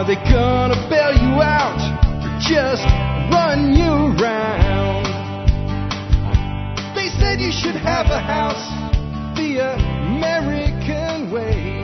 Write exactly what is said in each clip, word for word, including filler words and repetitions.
Are they gonna bail you out or just run you around? They said you should have a house the American way.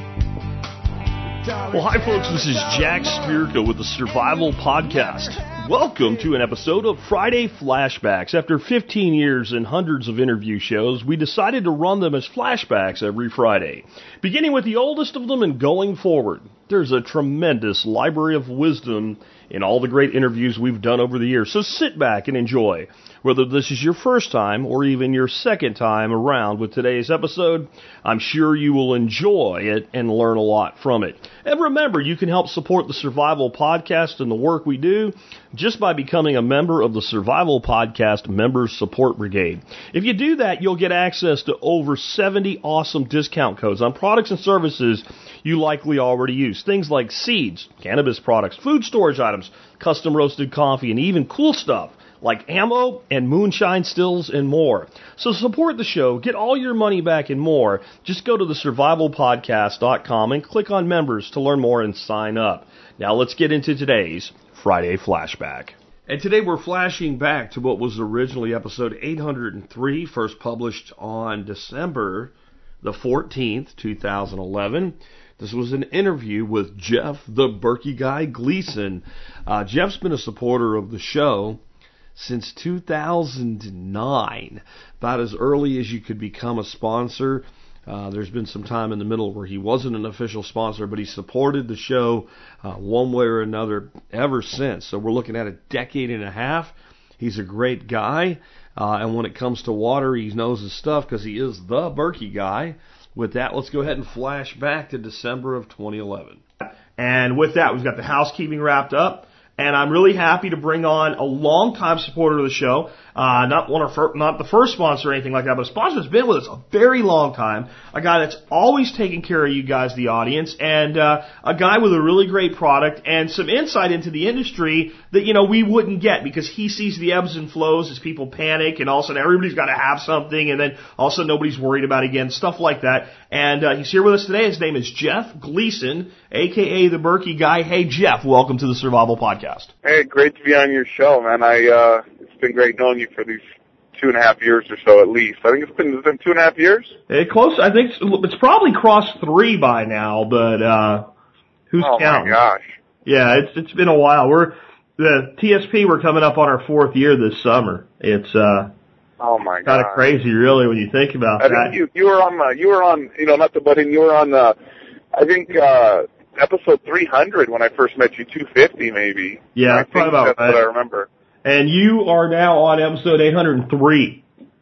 Well, hi, folks. This is Jack Spirko with the Survival Podcast. Welcome to an episode of Friday Flashbacks. After fifteen years and hundreds of interview shows, we decided to run them as flashbacks every Friday, beginning with the oldest of them and going forward. There's a tremendous library of wisdom in all the great interviews we've done over the years, so sit back and enjoy. Whether this is your first time or even your second time around with today's episode, I'm sure you will enjoy it and learn a lot from it. And remember, you can help support the Survival Podcast and the work we do just by becoming a member of the Survival Podcast Members Support Brigade. If you do that, you'll get access to over seventy awesome discount codes on products and services you likely already use. Things like seeds, cannabis products, food storage items, custom roasted coffee, and even cool stuff like ammo and moonshine stills and more. So support the show, get all your money back and more. Just go to the survival podcast dot com and click on members to learn more and sign up. Now let's get into today's Friday Flashback. And today we're flashing back to what was originally episode eight hundred three, first published on December the fourteenth, two thousand eleven. This was an interview with Jeff the Berkey Guy Gleason. Uh, Jeff's been a supporter of the show since two thousand nine, about as early as you could become a sponsor. Uh, there's been some time in the middle where he wasn't an official sponsor, but he supported the show uh, one way or another ever since. So we're looking at a decade and a half. He's a great guy, uh, and when it comes to water, he knows his stuff because he is the Berkey Guy. With that, let's go ahead and flash back to December of twenty eleven. And with that, we've got the housekeeping wrapped up. And I'm really happy to bring on a longtime supporter of the show, uh, not one of not the first sponsor or anything like that, but a sponsor that's been with us a very long time, a guy that's always taking care of you guys, the audience, and uh, a guy with a really great product and some insight into the industry that, you know, we wouldn't get because he sees the ebbs and flows as people panic, and all of a sudden everybody's got to have something, and then all of a sudden nobody's worried about it again, stuff like that. And uh, he's here with us today. His name is Jeff Gleason, a k a the Berkey Guy. Hey, Jeff, welcome to the Survival Podcast. Hey, great to be on your show, man. I uh, it's been great knowing you for these two and a half years or so, at least. I think it's been it's been two and a half years. Hey, close. I think it's, it's probably crossed three by now, but uh, who's oh counting? Oh my gosh! Yeah, it's it's been a while. We're the T S P. We're coming up on our fourth year this summer. It's uh, oh my god, kind of crazy, really, when you think about I that. Think you you were on uh, you were on you know not to butt in. You were on uh, I think. Uh, Episode three hundred when I first met you, two fifty maybe. Yeah, I think probably about that's right. what I remember. And you are now on episode eight hundred three.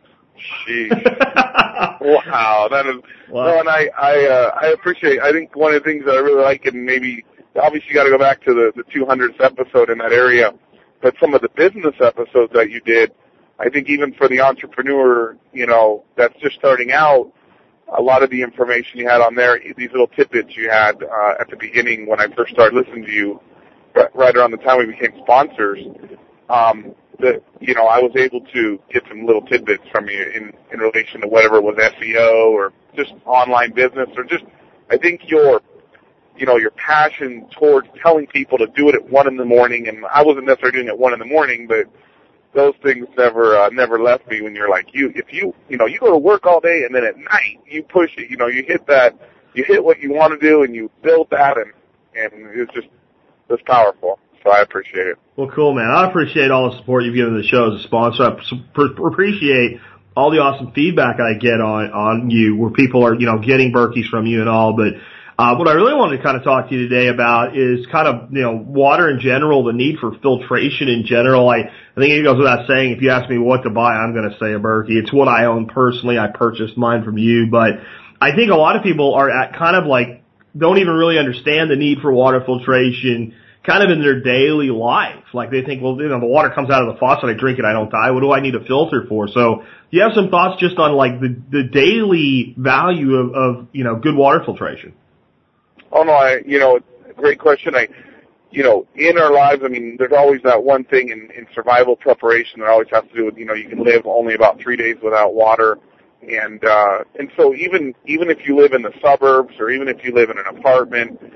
Jeez. Wow, that is. Wow. No, and I I uh, I appreciate. I think one of the things that I really like, and maybe obviously you got to go back to the the two hundredth episode in that area, but some of the business episodes that you did, I think even for the entrepreneur, you know, that's just starting out. A lot of the information you had on there, these little tidbits you had uh, at the beginning when I first started listening to you, right around the time we became sponsors, um, that, you know, I was able to get some little tidbits from you in, in relation to whatever it was S E O or just online business or just, I think your, you know, your passion towards telling people to do it at one in the morning, and I wasn't necessarily doing it at one in the morning, but those things never uh, never left me when you're like, you if you, you know, you go to work all day and then at night you push it, you know, you hit that, you hit what you want to do and you build that, and, and it's just, it's powerful. So I appreciate it. Well, cool, man. I appreciate all the support you've given the show as a sponsor. I appreciate all the awesome feedback I get on, on you where people are, you know, getting Berkeys from you and all, but Uh, what I really wanted to kind of talk to you today about is kind of, you know, water in general, the need for filtration in general. I, I think it goes without saying, if you ask me what to buy, I'm going to say a Berkey. It's what I own personally. I purchased mine from you, but I think a lot of people are at kind of like, don't even really understand the need for water filtration kind of in their daily life. Like they think, well, you know, the water comes out of the faucet, I drink it, I don't die. What do I need a filter for? So you have some thoughts just on like the, the daily value of, of, you know, good water filtration? Oh, no, I, you know, great question. I, you know, in our lives, I mean, there's always that one thing in, in survival preparation that always has to do with, you know, you can live only about three days without water. And, uh, and so even, even if you live in the suburbs or even if you live in an apartment,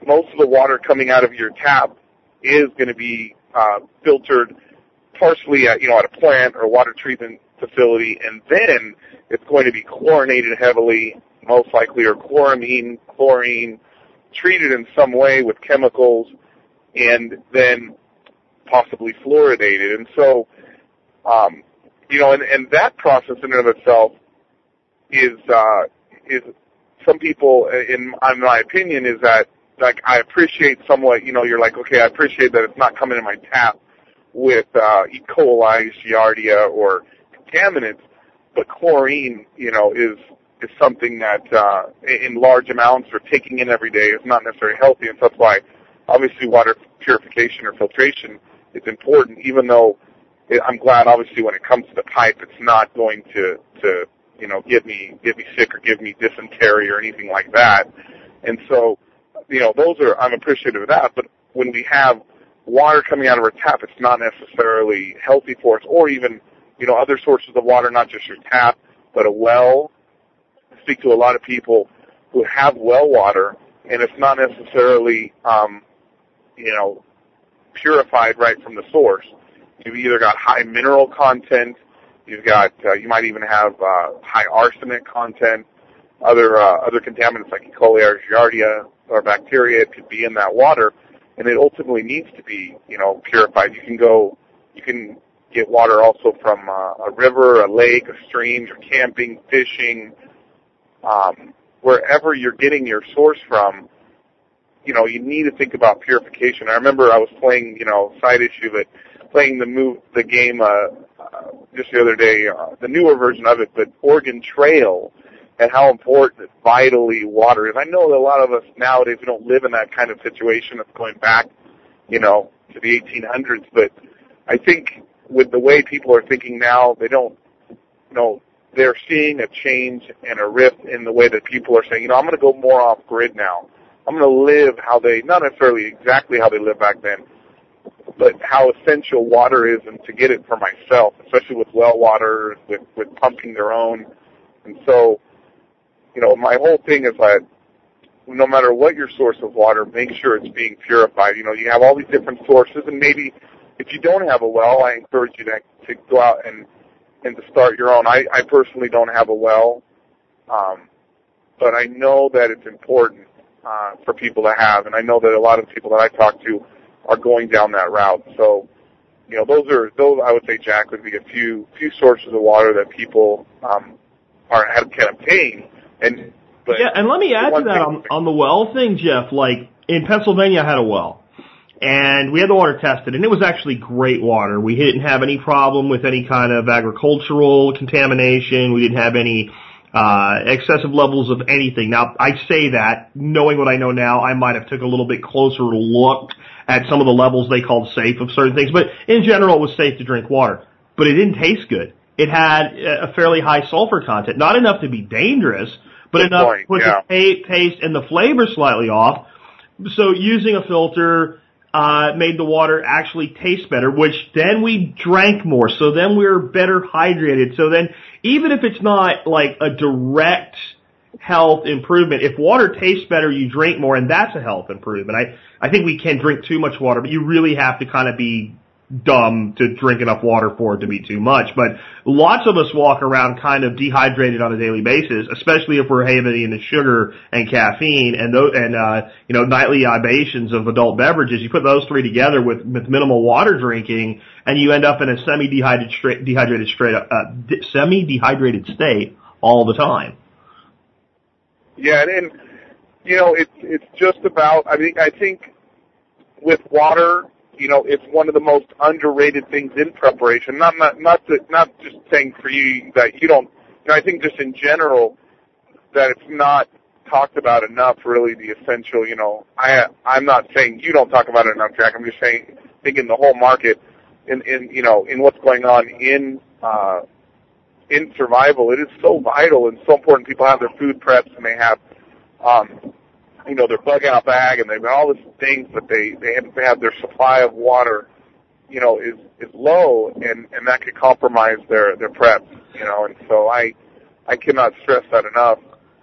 most of the water coming out of your tap is going to be uh, filtered partially at, you know, at a plant or water treatment facility, and then it's going to be chlorinated heavily, most likely, or chloramine, chlorine, treated in some way with chemicals, and then possibly fluoridated. And so, um, you know, and, and that process in and of itself is, uh, is some people, in, in my opinion, is that, like, I appreciate somewhat, you know, you're like, okay, I appreciate that it's not coming in my tap with uh, E. coli, Giardia, or contaminants, but chlorine, you know, is is something that uh, in large amounts or taking in every day is not necessarily healthy, and so that's why obviously water purification or filtration is important, even though it, I'm glad obviously when it comes to the pipe it's not going to, to you know, get me, get me sick or give me dysentery or anything like that. And so, you know, those are, I'm appreciative of that, but when we have water coming out of our tap, it's not necessarily healthy for us, or even, you know, other sources of water, not just your tap, but a well. I speak to a lot of people who have well water, and it's not necessarily, um, you know, purified right from the source. You've either got high mineral content, you've got, uh, you might even have uh, high arsenic content, other uh, other contaminants like E. coli or Giardia or bacteria. It could be in that water, and it ultimately needs to be, you know, purified. You can go, you can get water also from uh, a river, a lake, a stream. You're camping, fishing, um, wherever you're getting your source from. You know, you need to think about purification. I remember I was playing, you know, side issue, but playing the move, the game uh, uh, just the other day, uh, the newer version of it, but Oregon Trail, and how important, vitally, water is. I know that a lot of us nowadays, we don't live in that kind of situation that's going back, you know, to the eighteen hundreds, but I think with the way people are thinking now, they don't, you know, they're seeing a change and a rift in the way that people are saying, you know, I'm going to go more off-grid now. I'm going to live how they, not necessarily exactly how they lived back then, but how essential water is, and to get it for myself, especially with well water, with, with pumping their own. And so, you know, my whole thing is that no matter what your source of water, make sure it's being purified. You know, you have all these different sources, and maybe if you don't have a well, I encourage you to, to go out and, and to start your own. I, I personally don't have a well, um, but I know that it's important uh, for people to have, and I know that a lot of people that I talk to are going down that route. So, you know, those are, those I would say, Jack, would be a few few sources of water that people um, are can obtain. And but yeah, and let me add to that on, on the well thing, Jeff. Like in Pennsylvania, I had a well, and we had the water tested, and it was actually great water. We didn't have any problem with any kind of agricultural contamination. We didn't have any uh excessive levels of anything. Now, I say that knowing what I know now, I might have took a little bit closer look at some of the levels they called safe of certain things, but in general, it was safe to drink water. But it didn't taste good. It had a fairly high sulfur content, not enough to be dangerous, but Good enough point, to put yeah. the taste and the flavor slightly off. So using a filter uh made the water actually taste better, which then we drank more. So then we were better hydrated. So then even if it's not like a direct health improvement, if water tastes better, you drink more, and that's a health improvement. I, I think we can drink too much water, but you really have to kind of be dumb to drink enough water for it to be too much. But lots of us walk around kind of dehydrated on a daily basis, especially if we're heavy into sugar and caffeine and those, and uh you know, nightly libations of adult beverages. You put those three together with, with minimal water drinking, and you end up in a semi-dehydrated straight, dehydrated straight, uh, semi-dehydrated state all the time. Yeah, and, and you know, it's it's just about. I mean, I think with water, you know, it's one of the most underrated things in preparation. Not not not to, not just saying for you that you don't. You know, I think just in general that it's not talked about enough. Really, the essential. You know, I I'm not saying you don't talk about it enough, Jack. I'm just saying, thinking the whole market in in you know in what's going on in uh, in survival. It is so vital and so important. People have their food preps, and they have. Um, you know, their bug out bag, and they've got all these things, but they, they have, they have their supply of water, you know, is, is low, and, and that could compromise their, their prep, you know, and so I, I cannot stress that enough.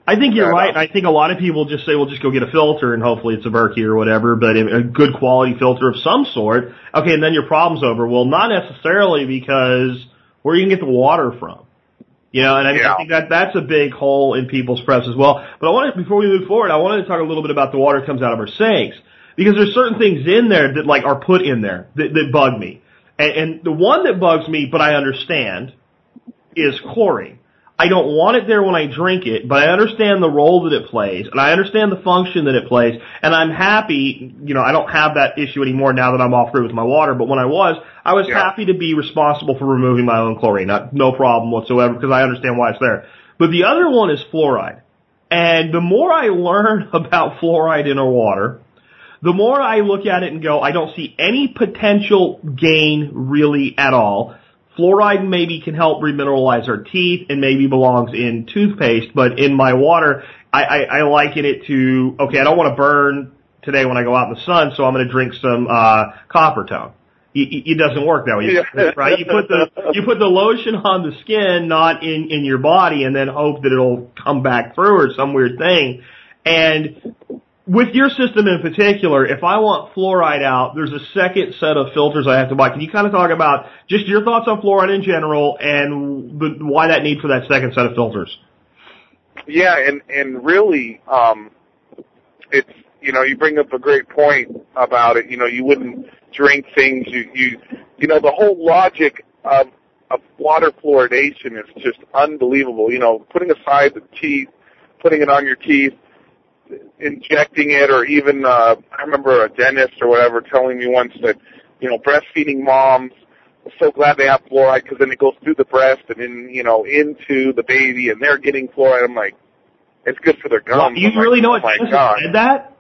I think you're right. I think a lot of people just say, well, just go get a filter and hopefully it's a Berkey or whatever, but a good quality filter of some sort. Okay, and then your problem's over. Well, not necessarily, because where are you going to get the water from? You know, and I, yeah. I think that that's a big hole in people's press as well. But I wanted, before we move forward, I wanted to talk a little bit about the water that comes out of our sinks, because there's certain things in there that like are put in there that, that bug me. And, and the one that bugs me, but I understand, is chlorine. I don't want it there when I drink it, but I understand the role that it plays, and I understand the function that it plays, and I'm happy, you know, I don't have that issue anymore now that I'm off grid with my water, but when I was, I was yeah. happy to be responsible for removing my own chlorine. Not, no problem whatsoever, because I understand why it's there. But the other one is fluoride. And the more I learn about fluoride in our water, the more I look at it and go, I don't see any potential gain really at all. Fluoride maybe can help remineralize our teeth and maybe belongs in toothpaste, but in my water, I, I, I liken it to, okay, I don't want to burn today when I go out in the sun, so I'm going to drink some uh copper tone. It, it doesn't work that way, yeah. right? You put the you put the lotion on the skin, not in in your body, and then hope that it'll come back through or some weird thing. And with your system in particular, if I want fluoride out, there's a second set of filters I have to buy. Can you kind of talk about just your thoughts on fluoride in general and the, why that need for that second set of filters? Yeah, and, and really, um, it's, you know, you bring up a great point about it. You know, you wouldn't drink things, you, you, you know, the whole logic of, of water fluoridation is just unbelievable. You know, putting aside the teeth, putting it on your teeth, injecting it, or even uh, I remember a dentist or whatever telling me once that, you know, breastfeeding moms are so glad they have fluoride because then it goes through the breast and in, you know, into the baby, and they're getting fluoride. I'm like, it's good for their gums. Well, you I'm really like, know oh what my dentist God. said that?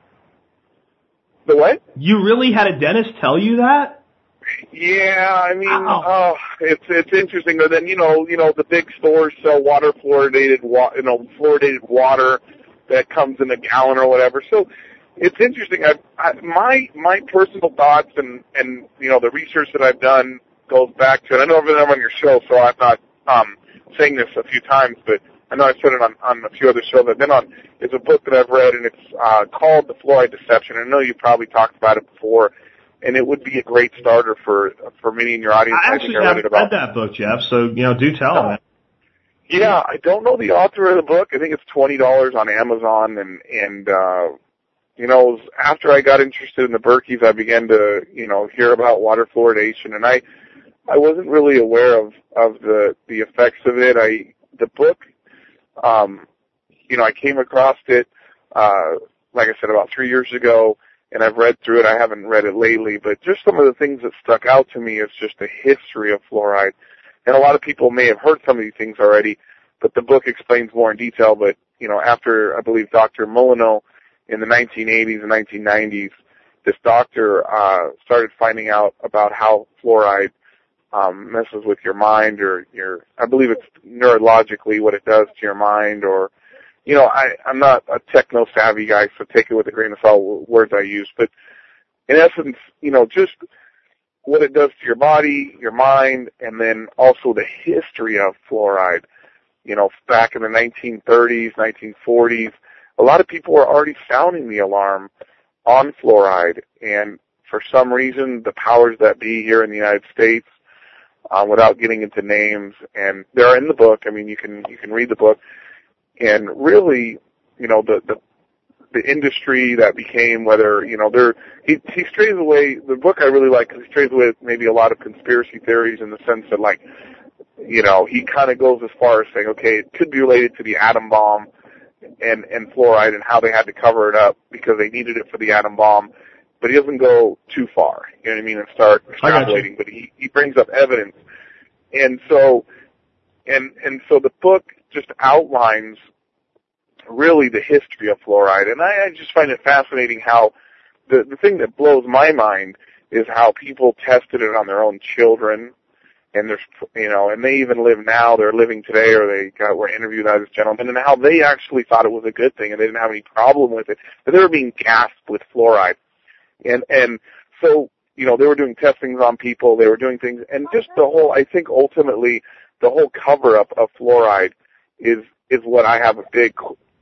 The what? You really had a dentist tell you that? Yeah, I mean, wow. oh, it's it's interesting. But then you know, you know, the big stores sell water fluoridated, wa- you know, fluoridated water that comes in a gallon or whatever. So it's interesting. I, I, my my personal thoughts and and you know the research that I've done goes back to, and I know I've been on your show, so I'm not um, saying this a few times, but I know I've said it on, on a few other shows I've been on. It's a book that I've read, and it's uh, called The Fluoride Deception. I know you've probably talked about it before, and it would be a great starter for for many in your audience. I, I actually think I read haven't it about. read that book, Jeff, so you know, do tell oh. me. Yeah, I don't know the author of the book. I think it's twenty dollars on Amazon, and and uh, you know, it was after I got interested in the Berkeys, I began to you know hear about water fluoridation, and I I wasn't really aware of of the the effects of it. I the book, um, you know, I came across it uh, like I said about three years ago, and I've read through it. I haven't read it lately, but just some of the things that stuck out to me is just the history of fluoride. And a lot of people may have heard some of these things already, but the book explains more in detail. But, you know, after, I believe, Doctor Molyneux in the nineteen eighties and nineteen nineties, this doctor uh, started finding out about how fluoride um, messes with your mind, or your, I believe it's neurologically what it does to your mind, or, you know, I, I'm not a techno-savvy guy, so take it with a grain of salt, words I use. But in essence, you know, just what it does to your body, your mind, and then also the history of fluoride. You know, back in the nineteen thirties, nineteen forties, a lot of people were already sounding the alarm on fluoride, and for some reason, the powers that be here in the United States, uh, without getting into names, and they're in the book. I mean, you can you can read the book, and really, you know, the the the industry that became, whether, you know, there, he, he strays away, the book I really like, because he strays away maybe a lot of conspiracy theories in the sense that, like, you know, he kind of goes as far as saying, okay, it could be related to the atom bomb and, and fluoride and how they had to cover it up because they needed it for the atom bomb, but he doesn't go too far, you know what I mean, and start extrapolating, but he, he brings up evidence. And so, and, and so the book just outlines really the history of fluoride, and I, I just find it fascinating how the the thing that blows my mind is how people tested it on their own children, and there's you know, and they even live now, they're living today, or they got were interviewed by this gentleman, and how they actually thought it was a good thing and they didn't have any problem with it, but they were being gassed with fluoride, and and so you know they were doing testings on people, they were doing things, and just the whole, I think ultimately the whole cover up of fluoride is is what I have a big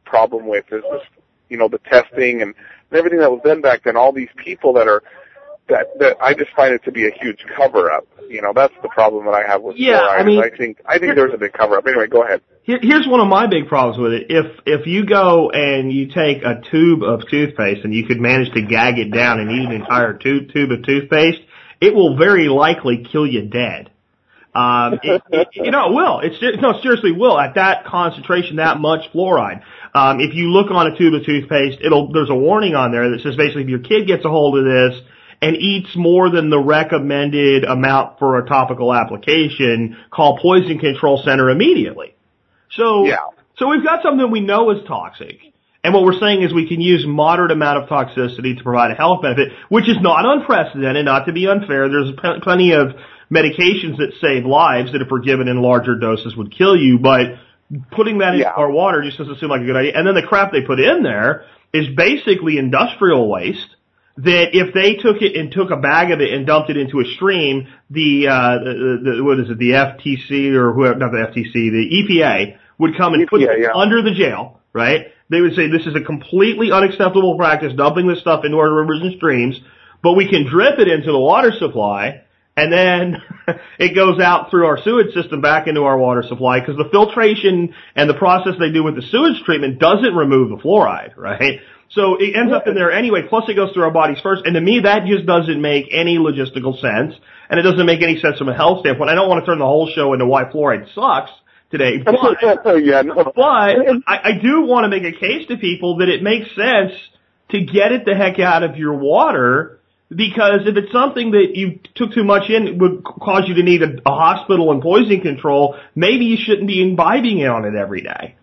problem with is this, you know, the testing and everything that was done back then. All these people that are that that I just find it to be a huge cover up. You know, that's the problem that I have with yeah, fluoride. I mean, I think I think there's a big cover up. Anyway, go ahead. Here, here's one of my big problems with it. If if you go and you take a tube of toothpaste and you could manage to gag it down and eat an entire tube tube of toothpaste, it will very likely kill you dead. Um, it, it, you know, it will. It's no, seriously, will at that concentration, that much fluoride. Um, if you look on a tube of toothpaste, it'll there's a warning on there that says basically if your kid gets a hold of this and eats more than the recommended amount for a topical application, call Poison Control Center immediately. So, yeah. so we've got something we know is toxic. And what we're saying is we can use moderate amount of toxicity to provide a health benefit, which is not unprecedented, not to be unfair. There's p- plenty of medications that save lives that if were given in larger doses would kill you, but putting that yeah. in our water just doesn't seem like a good idea. And then the crap they put in there is basically industrial waste that if they took it and took a bag of it and dumped it into a stream, the, uh, the, the what is it, the F T C or whoever, not the F T C, the E P A would come and E P A, put it yeah. under the jail, right? They would say this is a completely unacceptable practice, dumping this stuff into our rivers and streams, but we can drip it into the water supply, and then it goes out through our sewage system back into our water supply because the filtration and the process they do with the sewage treatment doesn't remove the fluoride, right? So it ends up in there anyway, plus it goes through our bodies first, and to me that just doesn't make any logistical sense, and it doesn't make any sense from a health standpoint. I don't want to turn the whole show into why fluoride sucks today, but, yeah, no. but I, I do want to make a case to people that it makes sense to get it the heck out of your water, because if it's something that you took too much in, it would cause you to need a, a hospital and poison control, maybe you shouldn't be imbibing on it every day.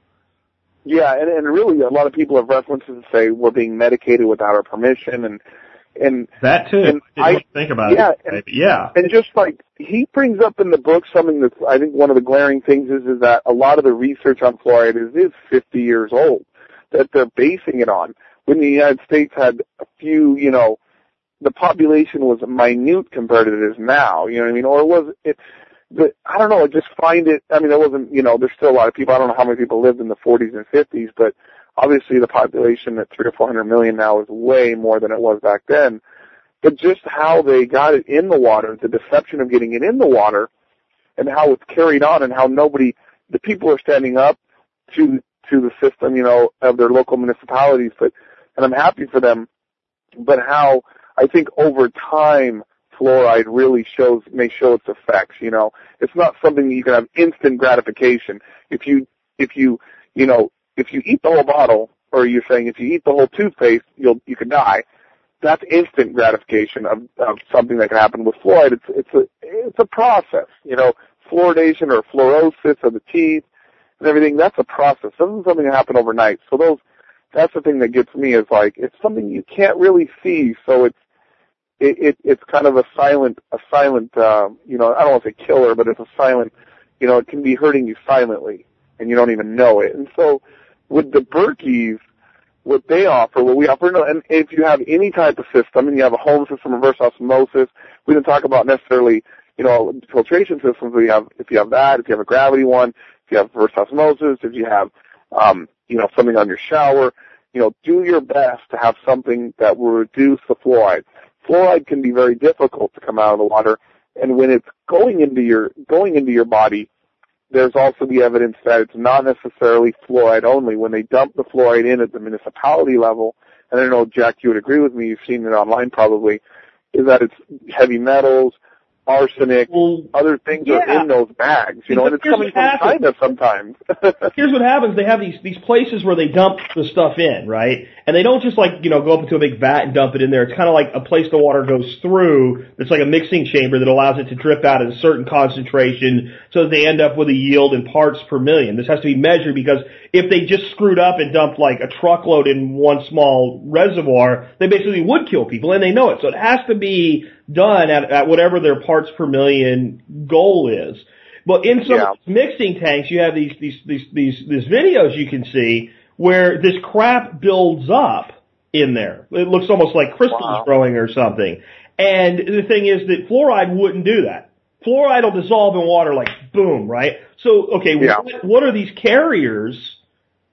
Yeah, and, and really a lot of people have references and say we're being medicated without our permission, and and that too. And I think about yeah, it. And, yeah, and just like he brings up in the book something that's I think one of the glaring things is is that a lot of the research on fluoride is is fifty years old that they're basing it on. When the United States had a few, you know, the population was minute compared to it is now. You know what I mean? Or was it? But I don't know. I just find it. I mean, there wasn't. You know, there's still a lot of people. I don't know how many people lived in the forties and fifties, but obviously the population at three or four hundred million now is way more than it was back then. But just how they got it in the water, the deception of getting it in the water, and how it's carried on, and how nobody, the people are standing up to to the system, you know, of their local municipalities. But and I'm happy for them. But how I think over time, fluoride really shows, may show its effects, you know. It's not something that you can have instant gratification. If you, if you, you know, if you eat the whole bottle, or you're saying if you eat the whole toothpaste, you'll, you could die. That's instant gratification of, of something that can happen with fluoride. It's, it's a, it's a process, you know, fluoridation or fluorosis of the teeth and everything. That's a process. It isn't something that happen overnight. So those, that's the thing that gets me is like, it's something you can't really see. So it's, It, it it's kind of a silent a silent uh, you know I don't want to say killer, but it's a silent, you know, it can be hurting you silently and you don't even know it. And so with the Berkeys, what they offer, what we offer, and if you have any type of system and you have a home system, reverse osmosis, we didn't talk about necessarily, you know, filtration systems. We have if you have that, if you have a gravity one, if you have reverse osmosis, if you have um, you know something on your shower, you know, do your best to have something that will reduce the fluoride. Fluoride can be very difficult to come out of the water, and when it's going into your going into your body, there's also the evidence that it's not necessarily fluoride only. When they dump the fluoride in at the municipality level, and I don't know, Jack, you would agree with me, you've seen it online probably, is that it's heavy metals, arsenic, well, other things yeah. are in those bags, you know, and it's coming from China sometimes. Here's what happens. They have these, these places where they dump the stuff in, right? And they don't just like, you know, go up into a big vat and dump it in there. It's kind of like a place the water goes through. It's like a mixing chamber that allows it to drip out at a certain concentration so that they end up with a yield in parts per million. This has to be measured because if they just screwed up and dumped like a truckload in one small reservoir, they basically would kill people, and they know it. So it has to be done at, at whatever their parts per million goal is. But in some yeah. mixing tanks, you have these, these, these, these, these videos you can see where this crap builds up in there. It looks almost like crystals wow. growing or something. And the thing is that fluoride wouldn't do that. Fluoride will dissolve in water like boom, right? So, okay, yeah. what, what are these carriers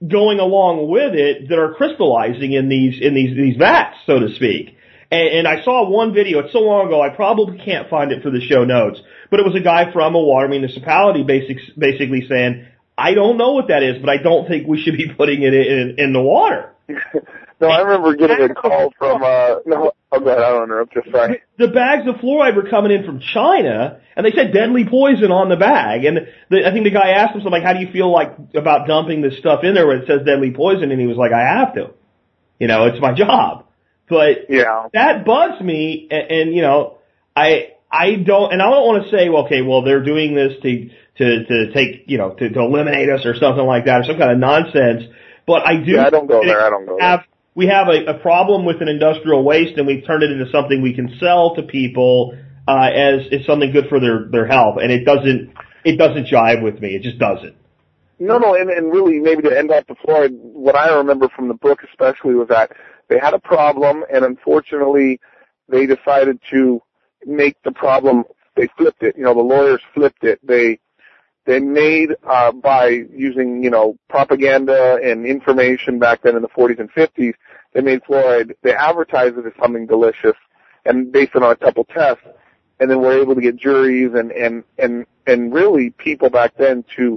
going along with it that are crystallizing in these in these these vats, so to speak. And, and I saw one video. It's so long ago, I probably can't find it for the show notes. But it was a guy from a water municipality, basic, basically saying, "I don't know what that is, but I don't think we should be putting it in in the water." No, I remember getting a call from, uh, no, oh, God, I don't interrupt, just sorry. The bags of fluoride were coming in from China, and they said deadly poison on the bag. And the, I think the guy asked him something like, how do you feel like about dumping this stuff in there where it says deadly poison? And he was like, I have to. You know, it's my job. But yeah. that bugs me, and, and, you know, I, I don't, and I don't want to say, well, okay, well, they're doing this to, to, to take, you know, to, to eliminate us or something like that, or some kind of nonsense. But I do. Yeah, I don't go there. I don't go have, there. We have a, a problem with an industrial waste, and we've turned it into something we can sell to people uh, as it's something good for their their health, and it doesn't it doesn't jive with me. It just doesn't. No, no, and, and really, maybe to end off the floor, what I remember from the book especially was that they had a problem, and unfortunately, they decided to make the problem. They flipped it. You know, the lawyers flipped it. They They made, uh, by using, you know, propaganda and information back then in the forties and fifties, they made fluoride, they advertised it as something delicious, and based on a couple tests, and then were able to get juries and, and, and, and really people back then to,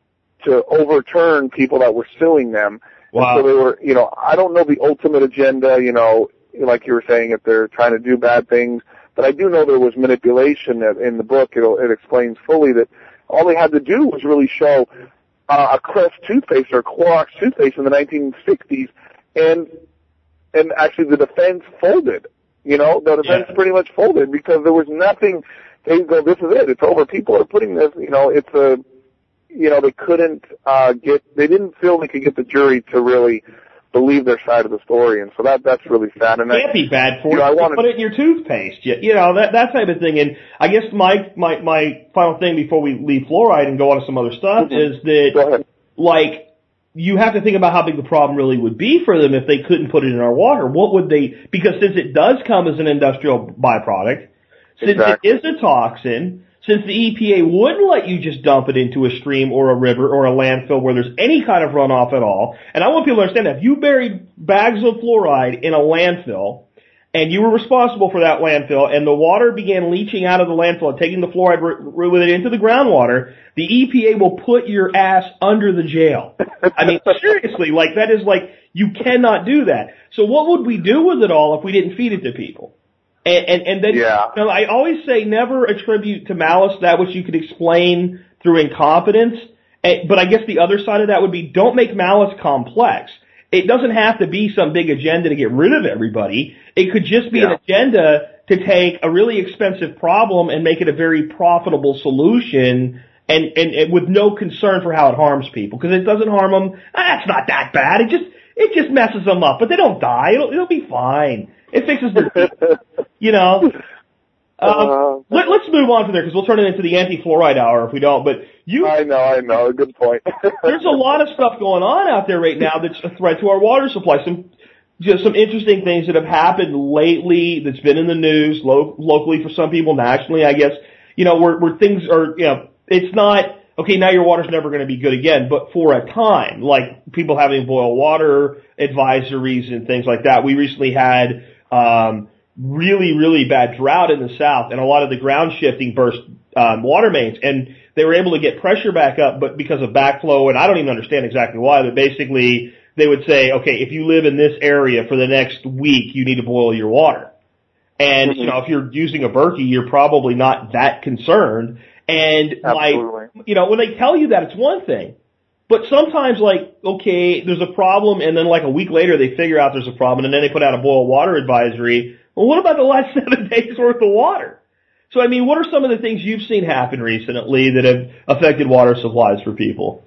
to overturn people that were suing them. Wow. And so they were, you know, I don't know the ultimate agenda, you know, like you were saying, if they're trying to do bad things, but I do know there was manipulation in the book. It'll, it explains fully that all they had to do was really show uh, a Crest toothpaste or Clorox toothpaste in the nineteen sixties, and and actually the defense folded. You know, the defense yeah. pretty much folded because there was nothing. They go, this is it. It's over. People are putting this. You know, it's a. You know, they couldn't uh, get. They didn't feel they could get the jury to really believe their side of the story, and so that that's really sad. And it can't I, be bad for you. Know, I wanted, put it in your toothpaste, you, you know that that type of thing. And I guess my my my final thing before we leave fluoride and go on to some other stuff mm-hmm. is that like you have to think about how big the problem really would be for them if they couldn't put it in our water. What would they? Because since it does come as an industrial byproduct, since exactly. it is a toxin. Since the E P A wouldn't let you just dump it into a stream or a river or a landfill where there's any kind of runoff at all, and I want people to understand that if you buried bags of fluoride in a landfill and you were responsible for that landfill and the water began leaching out of the landfill and taking the fluoride r- with it into the groundwater, the E P A will put your ass under the jail. I mean, seriously, like that is like, you cannot do that. So what would we do with it all if we didn't feed it to people? And, and, and then, yeah. you know, I always say never attribute to malice that which you could explain through incompetence. And, but I guess the other side of that would be don't make malice complex. It doesn't have to be some big agenda to get rid of everybody. It could just be yeah. an agenda to take a really expensive problem and make it a very profitable solution and, and, and with no concern for how it harms people. Because it doesn't harm them. Ah, it's not that bad. It just, it just messes them up. But they don't die. It'll, it'll be fine. It fixes the, you know. Um, uh, let, let's move on from there because we'll turn it into the anti-fluoride hour if we don't. But you, I know, I know, good point. There's a lot of stuff going on out there right now that's a threat to our water supply. Some, just some interesting things that have happened lately that's been in the news, lo- locally for some people, nationally, I guess. You know, where, where things are, you know, it's not. Okay, now your water's never going to be good again, but for a time, like people having boil water advisories and things like that. We recently had um really, really bad drought in the south, and a lot of the ground shifting burst um water mains, and they were able to get pressure back up, but because of backflow, and I don't even understand exactly why, but basically they would say, okay, if you live in this area for the next week, you need to boil your water. And, mm-hmm. you know, if you're using a Berkey, you're probably not that concerned. And, Absolutely. like, you know, when they tell you that, it's one thing. But sometimes, like, okay, there's a problem, and then, like, a week later they figure out there's a problem, and then they put out a boil water advisory. Well, what about the last seven days worth of water? So, I mean, what are some of the things you've seen happen recently that have affected water supplies for people?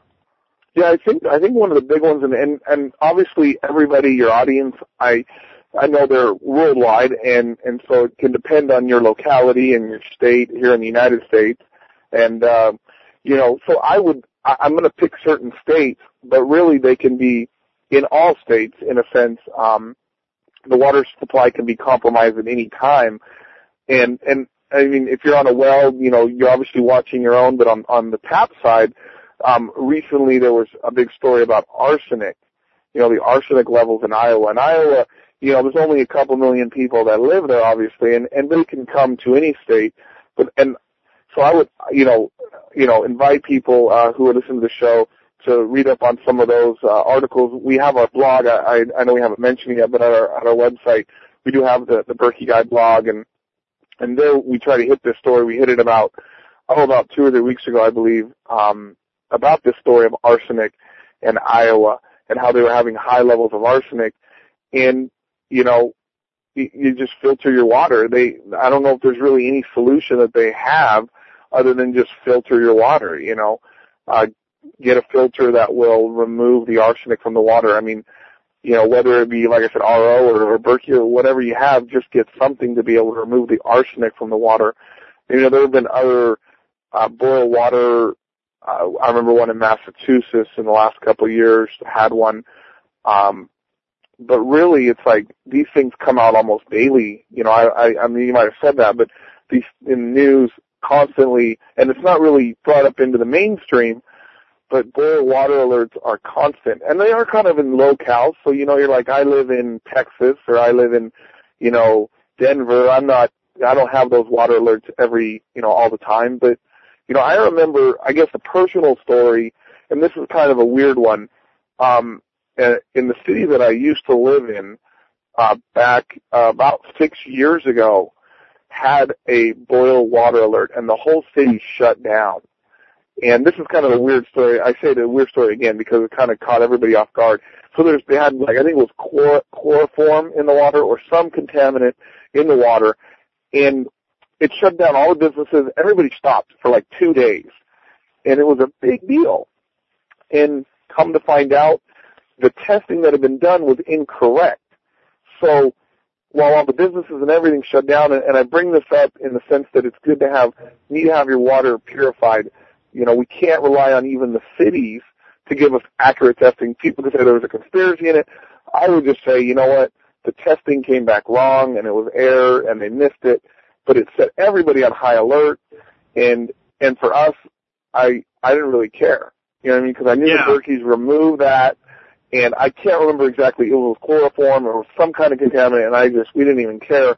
Yeah, I think I think one of the big ones, and and, and obviously everybody, your audience, I I know they're worldwide, and and so it can depend on your locality and your state here in the United States, and uh, you know, so I would I, I'm going to pick certain states, but really they can be in all states in a sense. Um, the water supply can be compromised at any time, and and I mean, if you're on a well, you know, you're obviously watching your own, but on on the tap side, um, recently there was a big story about arsenic, you know, the arsenic levels in Iowa. In Iowa, you know, there's only a couple million people that live there, obviously, and, and they can come to any state. But, and so I would, you know, you know, invite people, uh, who are listening to the show to read up on some of those, uh, articles. We have our blog. I, I know we haven't mentioned it yet, but at our, at our website, we do have the, the Berkey Guy blog, and, and there we try to hit this story. We hit it about, oh, about two or three weeks ago, I believe, um, about this story of arsenic in Iowa and how they were having high levels of arsenic. And, you know, you, you just filter your water. They, I don't know if there's really any solution that they have other than just filter your water, you know, uh, get a filter that will remove the arsenic from the water. I mean, you know, whether it be, like I said, R O or, or Berkey or whatever you have, just get something to be able to remove the arsenic from the water. You know, there have been other uh, boil water. Uh, I remember one in Massachusetts in the last couple of years had one. Um, but really, it's like these things come out almost daily. You know, I, I, I mean, you might have said that, but these in the news constantly, and it's not really brought up into the mainstream, but boil water alerts are constant. And they are kind of in locales. So, you know, you're like, I live in Texas or I live in, you know, Denver. I'm not, I don't have those water alerts every, you know, all the time. But, you know, I remember, I guess, a personal story, and this is kind of a weird one. Um, in the city that I used to live in, uh, back uh, about six years ago, had a boil water alert, and the whole city shut down. And this is kind of a weird story. I say the weird story again because it kind of caught everybody off guard. So there's, they had, like, I think it was chlor, chloroform in the water or some contaminant in the water, and it shut down all the businesses. Everybody stopped for like two days, and it was a big deal. And come to find out, the testing that had been done was incorrect. So while all the businesses and everything shut down, and, and I bring this up in the sense that it's good to have, you need to have your water purified. You know, we can't rely on even the cities to give us accurate testing. People could say there was a conspiracy in it. I would just say, you know what, the testing came back wrong, and it was error, and they missed it. But it set everybody on high alert, and and for us, I I didn't really care. You know what I mean? Because I knew yeah. the Berkeys removed that, and I can't remember exactly. It was chloroform or some kind of contaminant, and I just we didn't even care.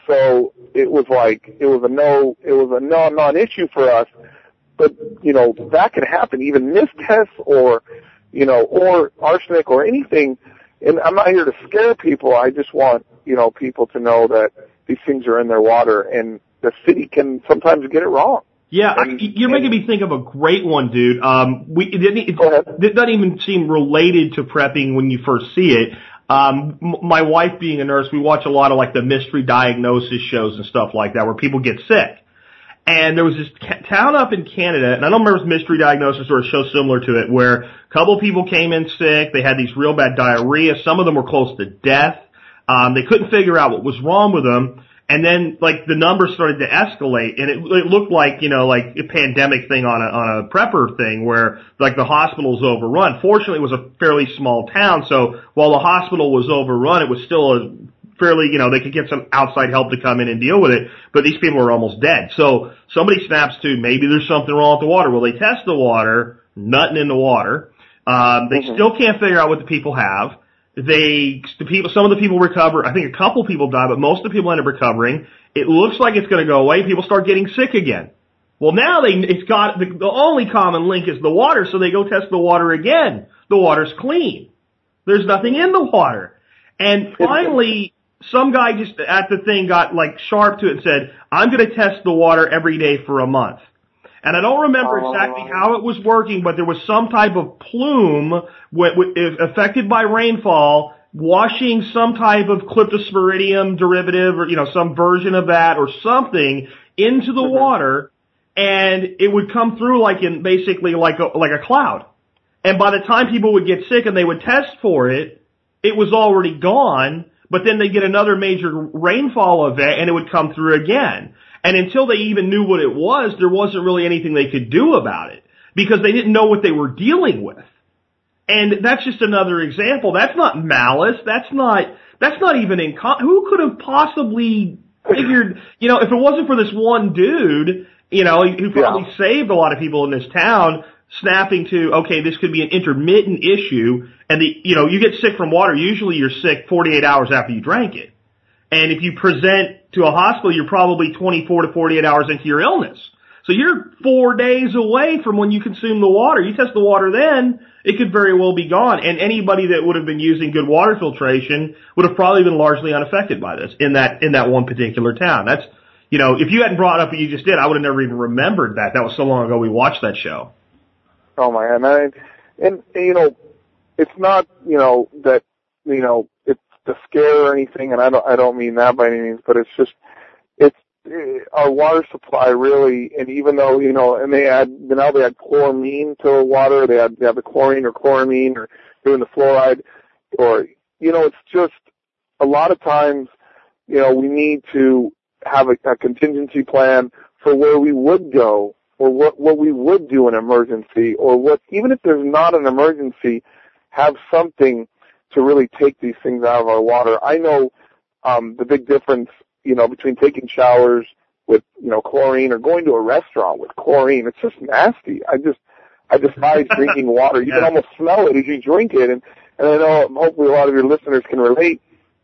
So it was like it was a no, it was a non non-issue for us. But you know that could happen, even missed tests or you know or arsenic or anything. And I'm not here to scare people. I just want you know people to know that these things are in their water, and the city can sometimes get it wrong. Yeah, and, you're and, making me think of a great one, dude. Um, we it, it, it doesn't even seem related to prepping when you first see it. Um, m- my wife being a nurse, we watch a lot of like the mystery diagnosis shows and stuff like that where people get sick. And there was this ca- town up in Canada, and I don't remember if it was Mystery Diagnosis or a show similar to it, where a couple of people came in sick. They had these real bad diarrhea. Some of them were close to death. Um, they couldn't figure out what was wrong with them. And then, like, the numbers started to escalate, and it, it looked like, you know, like a pandemic thing on a, on a prepper thing where, like, the hospital's overrun. Fortunately, it was a fairly small town, so while the hospital was overrun, it was still a fairly, you know, they could get some outside help to come in and deal with it, but these people were almost dead. So somebody snaps to, maybe there's something wrong with the water. Well, they test the water, nothing in the water. Um, they mm-hmm. still can't figure out what the people have. They, the people, some of the people recover. I think a couple people die, but most of the people end up recovering. It looks like it's going to go away. People start getting sick again. Well, now they, it's got, the, the only common link is the water, so they go test the water again. The water's clean. There's nothing in the water. And finally, some guy just at the thing got like sharp to it and said, I'm going to test the water every day for a month. And I don't remember exactly how it was working, but there was some type of plume w- w- affected by rainfall washing some type of Cryptosporidium derivative or, you know, some version of that or something into the water, and it would come through like in basically like a, like a cloud. And by the time people would get sick and they would test for it, it was already gone. But then they get another major rainfall event and it would come through again. And until they even knew what it was, there wasn't really anything they could do about it because they didn't know what they were dealing with. And that's just another example. That's not malice. That's not, that's not even in, con- who could have possibly figured, you know, if it wasn't for this one dude, you know, who probably yeah. saved a lot of people in this town, snapping to, okay, this could be an intermittent issue, and the, you know, you get sick from water, usually you're sick forty-eight hours after you drank it. And if you present to a hospital, you're probably twenty-four to forty-eight hours into your illness. So you're four days away from when you consume the water. You test the water then, it could very well be gone. And anybody that would have been using good water filtration would have probably been largely unaffected by this in that, in that one particular town. That's, you know, if you hadn't brought up what you just did, I would have never even remembered that. That was so long ago we watched that show. Oh my God. And, and, and you know, it's not, you know, that, you know, it's to scare or anything, and I don't, I don't mean that by any means, but it's just, it's, our water supply really, and even though, you know, and they add, now they add chloramine to water, they add, they have the chlorine or chloramine or doing the fluoride, or, you know, it's just, a lot of times, you know, we need to have a, a contingency plan for where we would go, or what, what we would do in an emergency, or what, even if there's not an emergency, have something to really take these things out of our water. I know, um, the big difference, you know, between taking showers with, you know, chlorine or going to a restaurant with chlorine. It's just nasty. I just, I despise drinking water. You yeah. can almost smell it as you drink it. And, and I know hopefully a lot of your listeners can relate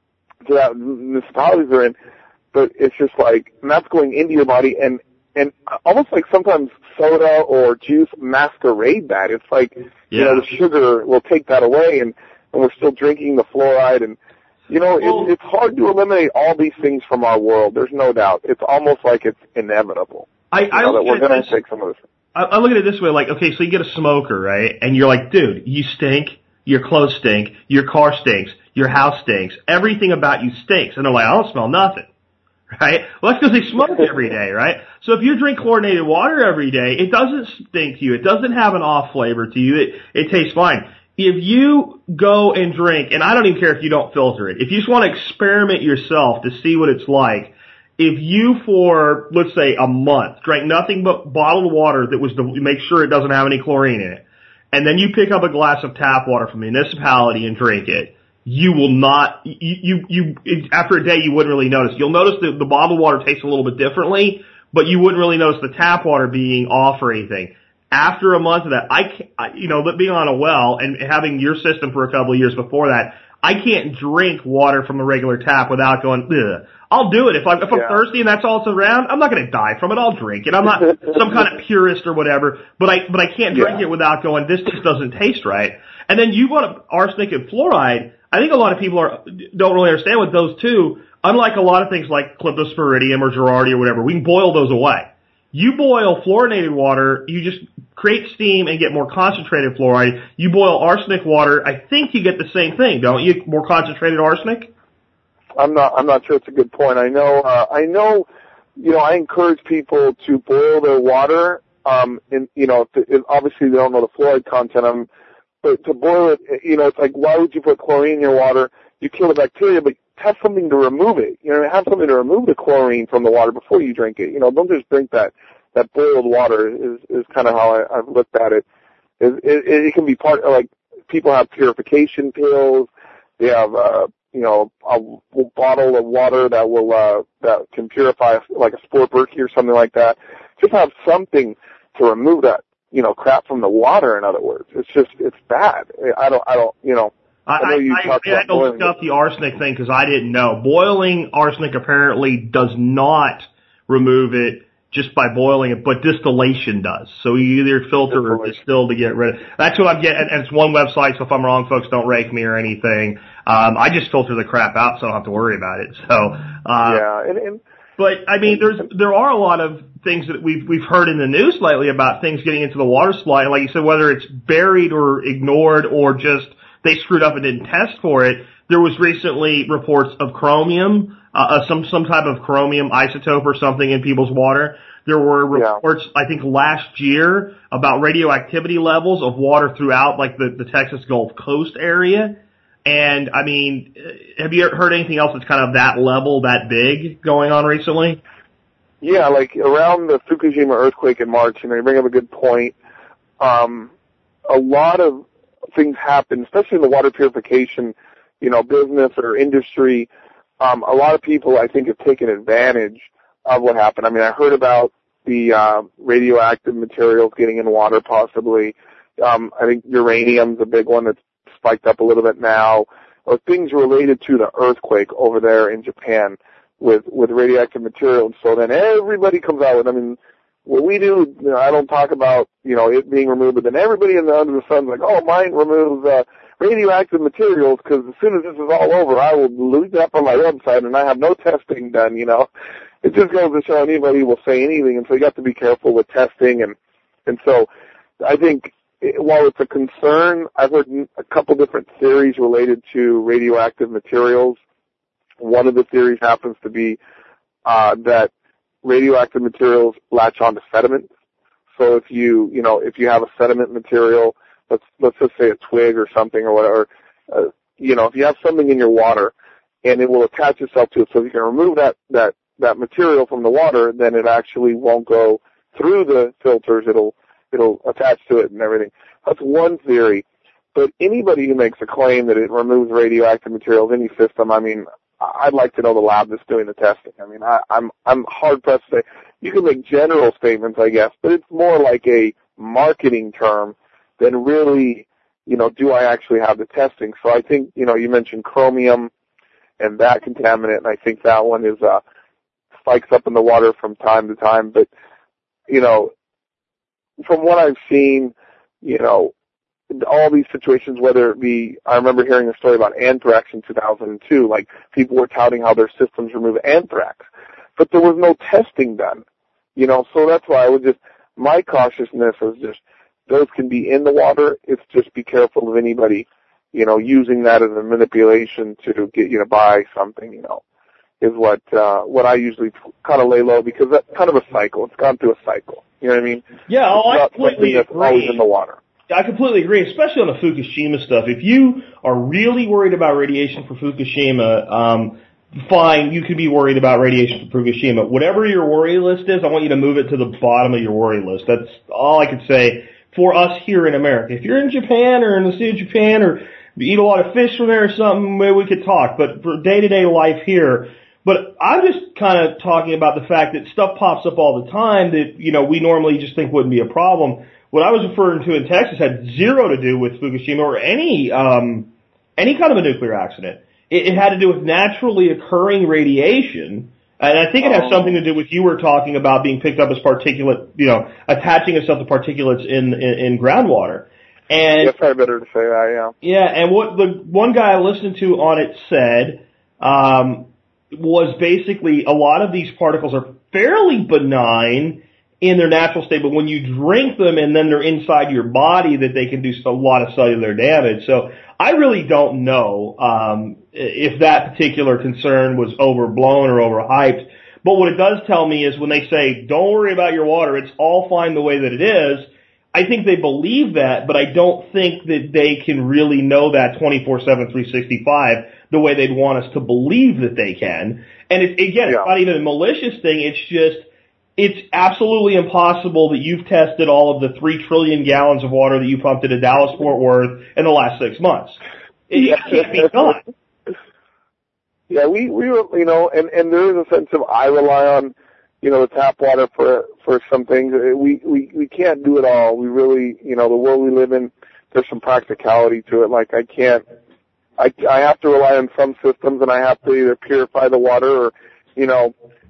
to that municipalities they're in, but it's just like, and that's going into your body and, and almost like sometimes soda or juice masquerade that. It's like, yeah. you know, the sugar will take that away and, and we're still drinking the fluoride and, you know, well, it, it's hard to eliminate all these things from our world. There's no doubt. It's almost like it's inevitable. I, I you know, that we're going to take some of this. I, I look at it this way, like, okay, so you get a smoker, right? And you're like, dude, you stink. Your clothes stink. Your car stinks. Your house stinks. Everything about you stinks. And they're like, I don't smell nothing. Right? Well, that's because they smoke every day, right? So if you drink chlorinated water every day, it doesn't stink to you. It doesn't have an off flavor to you. It, it tastes fine. If you go and drink, and I don't even care if you don't filter it, if you just want to experiment yourself to see what it's like, if you for, let's say, a month drank nothing but bottled water that was to make sure it doesn't have any chlorine in it, and then you pick up a glass of tap water from a municipality and drink it, you will not, you, you, you after a day you wouldn't really notice. You'll notice that the bottled water tastes a little bit differently, but you wouldn't really notice the tap water being off or anything. After a month of that, I can't, you know, being on a well and having your system for a couple of years before that, I can't drink water from a regular tap without going, ugh. I'll do it. If I'm, if I'm yeah. thirsty and that's all it's around, I'm not going to die from it. I'll drink it. I'm not some kind of purist or whatever, but I, but I can't drink yeah. it without going, this just doesn't taste right. And then you want arsenic and fluoride. I think a lot of people are, don't really understand with those two. Unlike a lot of things like clyptosporidium or Girardi or whatever, we can boil those away. You boil fluorinated water, you just create steam and get more concentrated fluoride. You boil arsenic water, I think you get the same thing, don't you? More concentrated arsenic? I'm not, I'm not sure it's a good point. I know, uh, I know, you know, I encourage people to boil their water, um, and, you know, if, if obviously they don't know the fluoride content, um, but to boil it, you know, it's like, why would you put chlorine in your water? You kill the bacteria, but have something to remove it. You know, have something to remove the chlorine from the water before you drink it. You know, don't just drink that, that boiled water is, is kind of how I, I've looked at it. It, it. It can be part of, like, people have purification pills. They have, uh, you know, a bottle of water that will, uh, that can purify, like a sport Berkey or something like that. Just have something to remove that, you know, crap from the water, in other words. It's just, it's bad. I don't, I don't, you know, I, I know you I, talked I, about I had to look up the arsenic thing because I didn't know. Boiling arsenic apparently does not remove it just by boiling it, but distillation does. So you either filter or distill to get rid of it. That's what I'm getting, and it's one website, so if I'm wrong, folks, don't rake me or anything. Um, I just filter the crap out so I don't have to worry about it. So, uh, yeah, and, and but I mean, there's, there are a lot of things that we've, we've heard in the news lately about things getting into the water supply. And like you said, whether it's buried or ignored or just they screwed up and didn't test for it. There was recently reports of chromium, uh, some, some type of chromium isotope or something in people's water. There were reports, yeah. I think last year about radioactivity levels of water throughout like the, the Texas Gulf Coast area. And I mean, have you heard anything else that's kind of that level, that big going on recently? Yeah, like around the Fukushima earthquake in March, you know, you bring up a good point. Um, a lot of things happen, especially in the water purification, you know, business or industry. Um, a lot of people, I think, have taken advantage of what happened. I mean, I heard about, the uh, radioactive materials getting in water possibly. Um, I think uranium's a big one that's spiked up a little bit now, or things related to the earthquake over there in Japan with, with radioactive material. And so then everybody comes out with, I mean, what we do, you know, I don't talk about, you know, it being removed, but then everybody in the, under the sun's like, oh, mine removes uh, radioactive materials because as soon as this is all over, I will leave it up on my website and I have no testing done, you know. It just goes to show anybody will say anything, and so you got to be careful with testing. And, and so I think it, while it's a concern, I've heard a couple different theories related to radioactive materials. One of the theories happens to be uh, that radioactive materials latch onto sediment. So if you, you know, if you have a sediment material, let's let's just say a twig or something or whatever, uh, you know, if you have something in your water and it will attach itself to it, so if you can remove that that that material from the water, then it actually won't go through the filters. It'll it'll attach to it and everything. That's one theory. But anybody who makes a claim that it removes radioactive materials, any system, I mean, I'd like to know the lab that's doing the testing. I mean, I, I'm I'm hard pressed to say. You can make general statements, I guess, but it's more like a marketing term than really, you know, do I actually have the testing? So I think, you know, you mentioned chromium and that contaminant, and I think that one is uh, spikes up in the water from time to time. But, you know, from what I've seen, you know, all these situations, whether it be, I remember hearing a story about anthrax in two thousand two, like people were touting how their systems remove anthrax, but there was no testing done, you know, so that's why I would just, my cautiousness is just, those can be in the water, it's just be careful of anybody, you know, using that as a manipulation to get you to buy something, you know, is what, uh, what I usually kind of lay low, because that's kind of a cycle, it's gone through a cycle, you know what I mean? Yeah, oh, I completely that's agree. Always in the water. I completely agree, especially on the Fukushima stuff. If you are really worried about radiation for Fukushima, um, fine, you can be worried about radiation for Fukushima. Whatever your worry list is, I want you to move it to the bottom of your worry list. That's all I can say for us here in America. If you're in Japan or in the state of Japan or you eat a lot of fish from there or something, maybe we could talk. But for day-to-day life here, but I'm just kind of talking about the fact that stuff pops up all the time that, you know, we normally just think wouldn't be a problem. What I was referring to in Texas had zero to do with Fukushima or any um, any kind of a nuclear accident. It, it had to do with naturally occurring radiation, and I think it has something to do with you were talking about being picked up as particulate, you know, attaching itself to particulates in in, in groundwater. And yeah, probably better to say that, yeah. Yeah, and what the one guy I listened to on it said um, was basically a lot of these particles are fairly benign in their natural state, but when you drink them and then they're inside your body, that they can do a lot of cellular damage. So I really don't know um, if that particular concern was overblown or overhyped. But what it does tell me is when they say, don't worry about your water, it's all fine the way that it is, I think they believe that, but I don't think that they can really know that twenty-four seven, three sixty-five the way they'd want us to believe that they can. And it, again, yeah. It's not even a malicious thing, it's just, it's absolutely impossible that you've tested all of the three trillion gallons of water that you pumped into Dallas-Fort Worth in the last six months. It yeah. can't be done. Yeah, we, we were, you know, and, and there is a sense of I rely on, you know, the tap water for, for some things. We, we, we can't do it all. We really, you know, the world we live in, there's some practicality to it. Like I can't, I, I have to rely on some systems and I have to either purify the water or, you know,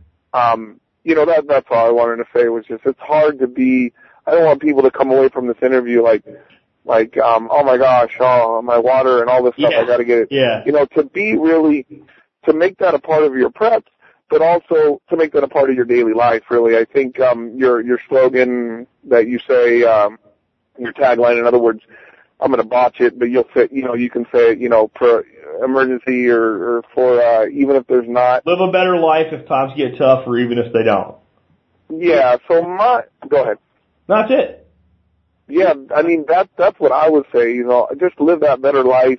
um, You know, that that's all I wanted to say was just it's hard to be, I don't want people to come away from this interview like, like, um, oh my gosh, oh, my water and all this stuff, yeah. I gotta get it. Yeah. You know, to be really, to make that a part of your prep, but also to make that a part of your daily life, really. I think, um, your, your slogan that you say, um, your tagline, in other words, I'm gonna botch it, but you'll say, you know, you can say it, you know, per emergency or, or for, uh, even if there's not. Live a better life if times get tough or even if they don't. Yeah, so my, go ahead. That's it. Yeah, I mean, that, that's what I would say, you know, just live that better life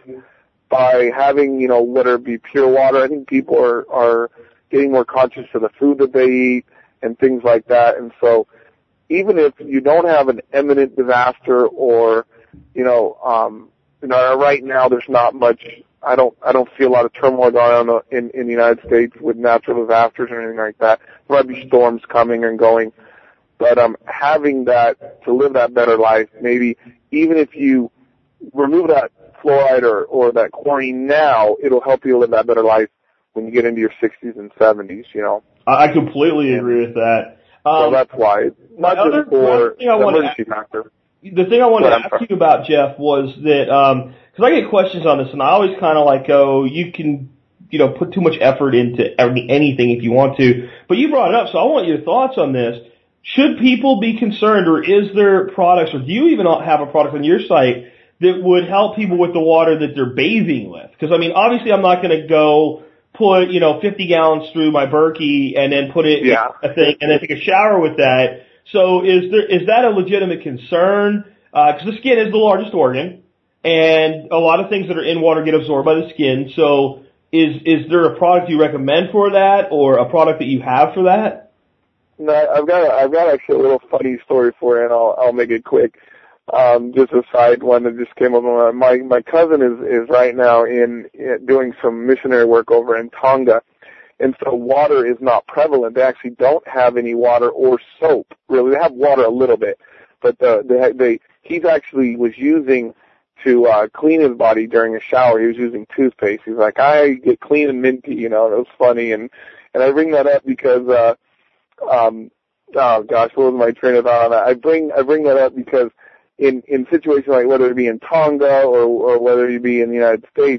by having, you know, whether it be pure water. I think people are, are getting more conscious of the food that they eat and things like that. And so even if you don't have an imminent disaster or, you know, um, you know, right now there's not much, I don't, I don't see a lot of turmoil going on in, in the United States with natural disasters or anything like that. There might be storms coming and going, But um, having that to live that better life, maybe even if you remove that fluoride or, or that chlorine now, it'll help you live that better life when you get into your sixties and seventies, you know. I completely agree with that. Um, so that's why. Not other, just for the emergency to, factor. The thing I wanted to ask you about, Jeff, was that, um, cause I get questions on this and I always kind of like go, you can, you know, put too much effort into anything if you want to, but you brought it up, so I want your thoughts on this. Should people be concerned, or is there products, or do you even have a product on your site that would help people with the water that they're bathing with? Because, I mean, obviously I'm not going to go put, you know, fifty gallons through my Berkey and then put it yeah. in a thing and then take a shower with that. So is there, is that a legitimate concern? Because uh, the skin is the largest organ, and a lot of things that are in water get absorbed by the skin. So is, is there a product you recommend for that, or a product that you have for that? No, I've got a, I've got actually a little funny story for you, and I'll I'll make it quick. Um, just a side one that just came up. My my cousin is is right now in, in doing some missionary work over in Tonga, and so water is not prevalent. They actually don't have any water or soap. Really, they have water a little bit, but the, they they he's actually was using to uh, clean his body during a shower. He was using toothpaste. He's like, I get clean and minty, you know. And it was funny, and and I bring that up because. uh Um, oh gosh, what was my train of thought on that? I bring I bring that up because in in situations like whether it be in Tonga or or whether you be in the United States,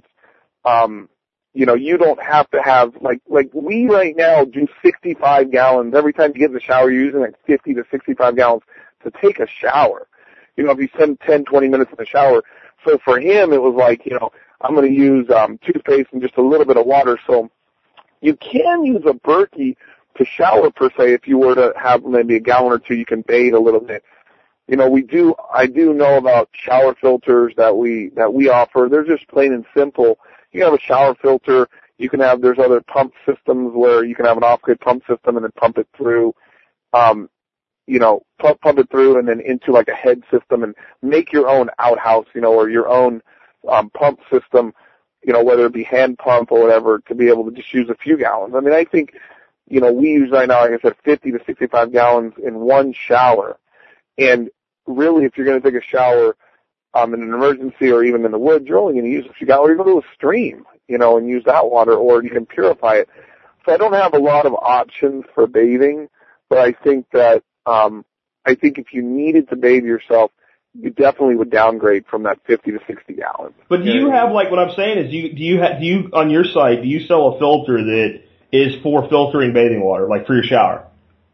um, you know, you don't have to have like like we right now do sixty-five gallons every time you get in the shower. You're using like fifty to sixty-five gallons to take a shower. You know, if you spend ten, twenty minutes in the shower. So for him, it was like, you know, I'm going to use um, toothpaste and just a little bit of water. So you can use a Berkey to shower per se. If you were to have maybe a gallon or two, you can bathe a little bit. You know, we do, I do know about shower filters that we, that we offer. They're just plain and simple. You can have a shower filter. You can have, there's other pump systems where you can have an off-grid pump system and then pump it through, um, you know, pump, pump it through and then into like a head system and make your own outhouse, you know, or your own, um, pump system, you know, whether it be hand pump or whatever, to be able to just use a few gallons. I mean, I think, you know, we use right now, like I said, fifty to sixty-five gallons in one shower. And really, if you're going to take a shower um, in an emergency or even in the woods, you're only going to use a few gallons. Or you go to a stream, you know, and use that water, or you can purify it. So I don't have a lot of options for bathing, but I think that um, I think if you needed to bathe yourself, you definitely would downgrade from that fifty to sixty gallons. But do you have, like, what I'm saying is, do you do you, ha- do you on your site, do you sell a filter that is for filtering bathing water, like for your shower?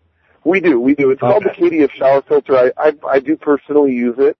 We do, we do. It's okay. Called the K D F shower filter. I, I, I do personally use it.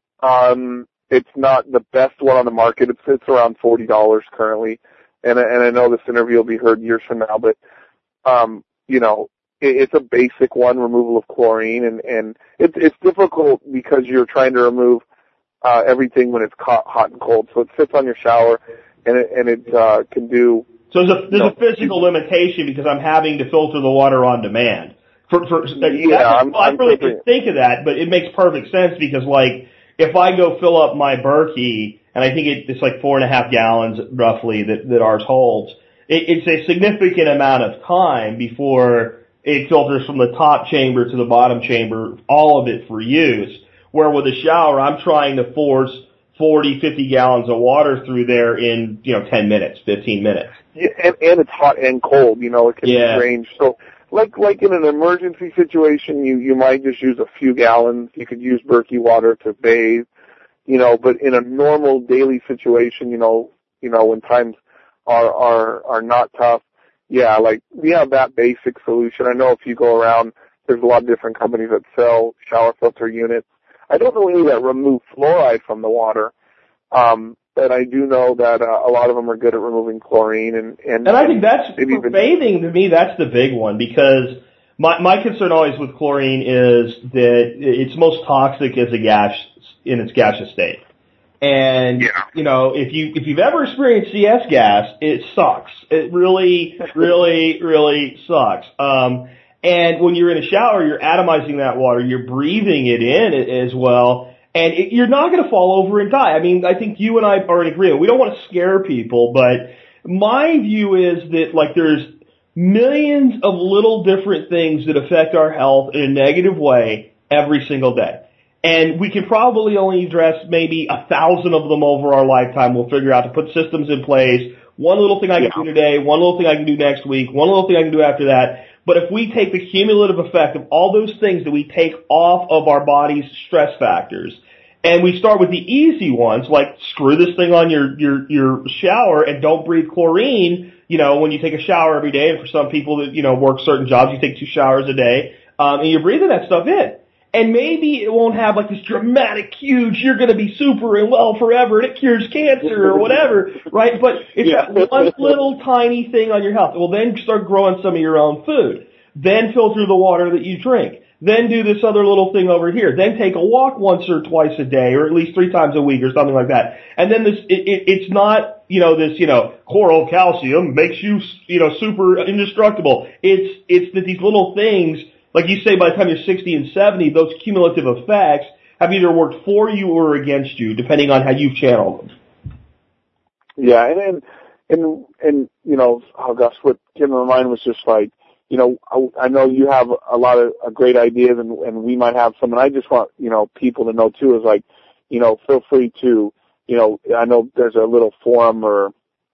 Um, it's not the best one on the market. It's, it's around forty dollars currently. And, and I know this interview will be heard years from now, but, um, you know, it, it's a basic one, removal of chlorine, and, and it's, it's difficult because you're trying to remove, uh, everything when it's hot, hot and cold. So it sits on your shower and it, and it, uh, can do, So there's a, there's no, a physical limitation because I'm having to filter the water on demand. For, for, yeah, I'm, I I'm really didn't think of that, but it makes perfect sense because, like, if I go fill up my Berkey, and I think it, it's like four and a half gallons roughly that, that ours holds, it, it's a significant amount of time before it filters from the top chamber to the bottom chamber, all of it for use. Where with a shower, I'm trying to force forty, fifty gallons of water through there in, you know, ten minutes, fifteen minutes. Yeah, and, and it's hot and cold, you know, it can yeah. range. So, like, like in an emergency situation, you, you might just use a few gallons. You could use Berkey water to bathe, you know, but in a normal daily situation, you know, you know, when times are, are, are not tough, yeah, like, we have that basic solution. I know if you go around, there's a lot of different companies that sell shower filter units. I don't know any that remove fluoride from the water, um, but I do know that uh, a lot of them are good at removing chlorine. And and, and I think that's, for even, bathing, to me, that's the big one, because my my concern always with chlorine is that it's most toxic as a gas, in its gaseous state. And, yeah. you know, if you, if you've ever experienced C S gas, it sucks. It really, really, really sucks. Um, and when you're in a shower, you're atomizing that water, you're breathing it in as well, and it, you're not going to fall over and die. I mean, I think you and I are in agreement. We don't want to scare people, but my view is that, like, there's, millions of little different things that affect our health in a negative way every single day. And we can probably only address maybe a thousand of them over our lifetime. We'll figure out to put systems in place. One little thing I can yeah. do today, one little thing I can do next week, one little thing I can do after that. But if we take the cumulative effect of all those things that we take off of our body's stress factors, and we start with the easy ones, like screw this thing on your, your, your shower and don't breathe chlorine, you know, when you take a shower every day. And for some people that, you know, work certain jobs, you take two showers a day, um, and you're breathing that stuff in. And maybe it won't have like this dramatic, huge, you're going to be super and well forever and it cures cancer or whatever, right? But it's yeah. that one little tiny thing on your health. Well, then start growing some of your own food. Then filter the water that you drink. Then do this other little thing over here. Then take a walk once or twice a day or at least three times a week or something like that. And then this, it, it, it's not, you know, this, you know, coral calcium makes you, you know, super indestructible. It's, it's that these little things, like you say, by the time you're sixty and seventy, those cumulative effects have either worked for you or against you, depending on how you've channeled them. Yeah, and and and, and you know, oh gosh, what came to my mind was just like, you know, I, I know you have a lot of uh, great ideas, and, and we might have some, and I just want, you know, people to know too, is like, you know, feel free to, you know, I know there's a little forum or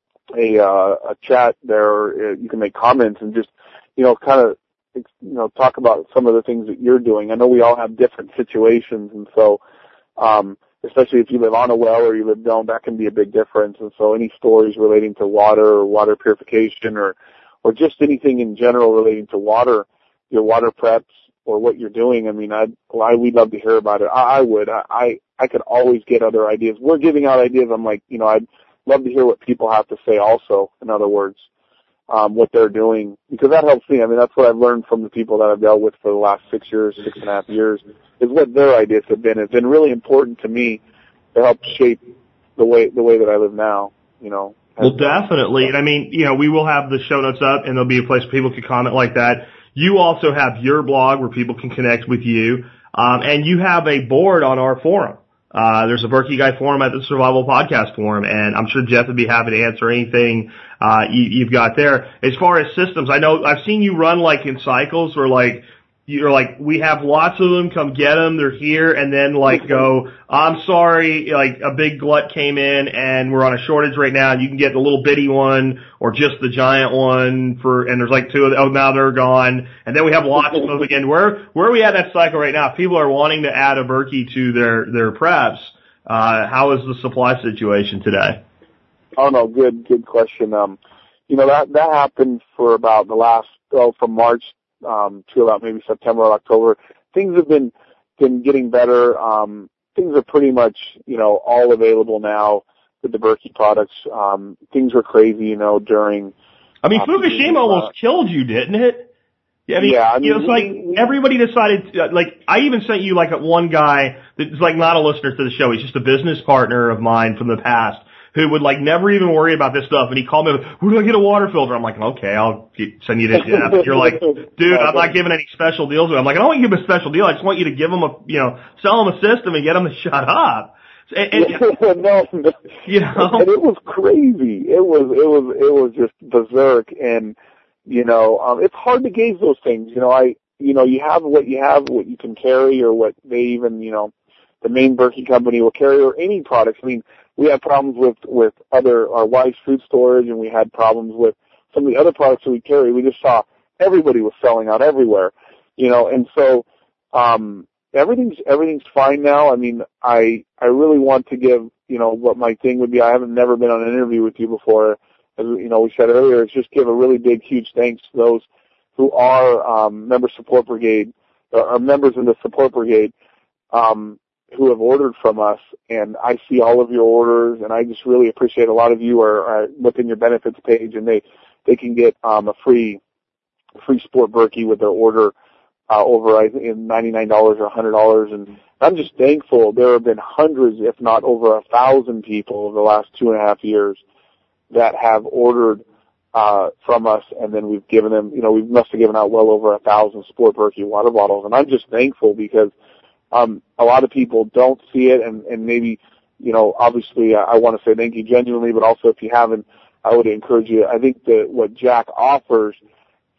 a uh, a chat there, you can make comments and just, you know, kind of, you know, talk about some of the things that you're doing. I know we all have different situations, and so, um, especially if you live on a well or you live down, that can be a big difference. And so any stories relating to water or water purification or, or just anything in general relating to water, your water preps or what you're doing, I mean, I'd, I, we'd love to hear about it. I, I would. I, I, I could always get other ideas. We're giving out ideas. I'm like, you know, I'd love to hear what people have to say also, in other words. Um, what they're doing, because that helps me. I mean, that's what I've learned from the people that I've dealt with for the last six years, six and a half years, is what their ideas have been. It's been really important to me to help shape the way the way that I live now, you know. Well, definitely. And I mean, you know, we will have the show notes up, and there'll be a place where people can comment like that. You also have your blog where people can connect with you, um, and you have a board on our forum. Uh, there's a Berkey Guy forum at the Survival Podcast forum, and I'm sure Jeff would be happy to answer anything, uh, you, you've got there. As far as systems, I know I've seen you run like in cycles where like, you're like, we have lots of them, come get them, they're here, and then like go, I'm sorry, like a big glut came in and we're on a shortage right now, and you can get the little bitty one or just the giant one for, and there's like two of them, oh, now they're gone, and then we have lots of them again. Where, where are we at that cycle right now? If people are wanting to add a Berkey to their, their preps, uh, how is the supply situation today? Oh no, good, good question. Um, you know, that, that happened for about the last, oh, from March um, to about maybe September or October. Things have been, been getting better. Um, things are pretty much, you know, all available now with the Berkey products. Um, things were crazy, you know, during. I mean, uh, Fukushima uh, almost killed you, didn't it? Yeah, I mean, yeah, I mean, you know, it's like we, everybody decided, to, like, I even sent you like a one guy that's like not a listener to the show. He's just a business partner of mine from the past, who would like never even worry about this stuff. And he called me, where do I get a water filter? I'm like, okay, I'll send you this. Jeff. You're like, dude, I'm not giving any special deals. I'm like, I don't want you to give him a special deal. I just want you to give him a, you know, sell him a system and get him to shut up. And, and, no, no, you know, and it was crazy. It was, it was, it was just berserk. And, you know, um, it's hard to gauge those things. You know, I, you know, you have what you have, what you can carry or what they even, you know, the main Berkey company will carry or any products. I mean, we had problems with, with other, our wife's food storage, and we had problems with some of the other products that we carry. We just saw everybody was selling out everywhere, you know, and so, um, everything's, everything's fine now. I mean, I, I really want to give, you know, what my thing would be. I haven't never been on an interview with you before. As, you know, we said earlier, is just give a really big, huge thanks to those who are, um, member support brigade, or members in the support brigade, um, who have ordered from us, and I see all of your orders, and I just really appreciate a lot of you are, are within your benefits page, and they, they can get, um, a free, free Sport Berkey with their order, uh, over, I think, ninety-nine dollars or one hundred dollars, and I'm just thankful. There have been hundreds, if not over a thousand people over the last two and a half years that have ordered, uh, from us, and then we've given them, you know, we must have given out well over a thousand Sport Berkey water bottles, and I'm just thankful because Um, a lot of people don't see it, and, and maybe, you know, obviously I, I want to say thank you genuinely, but also if you haven't, I would encourage you. I think that what Jack offers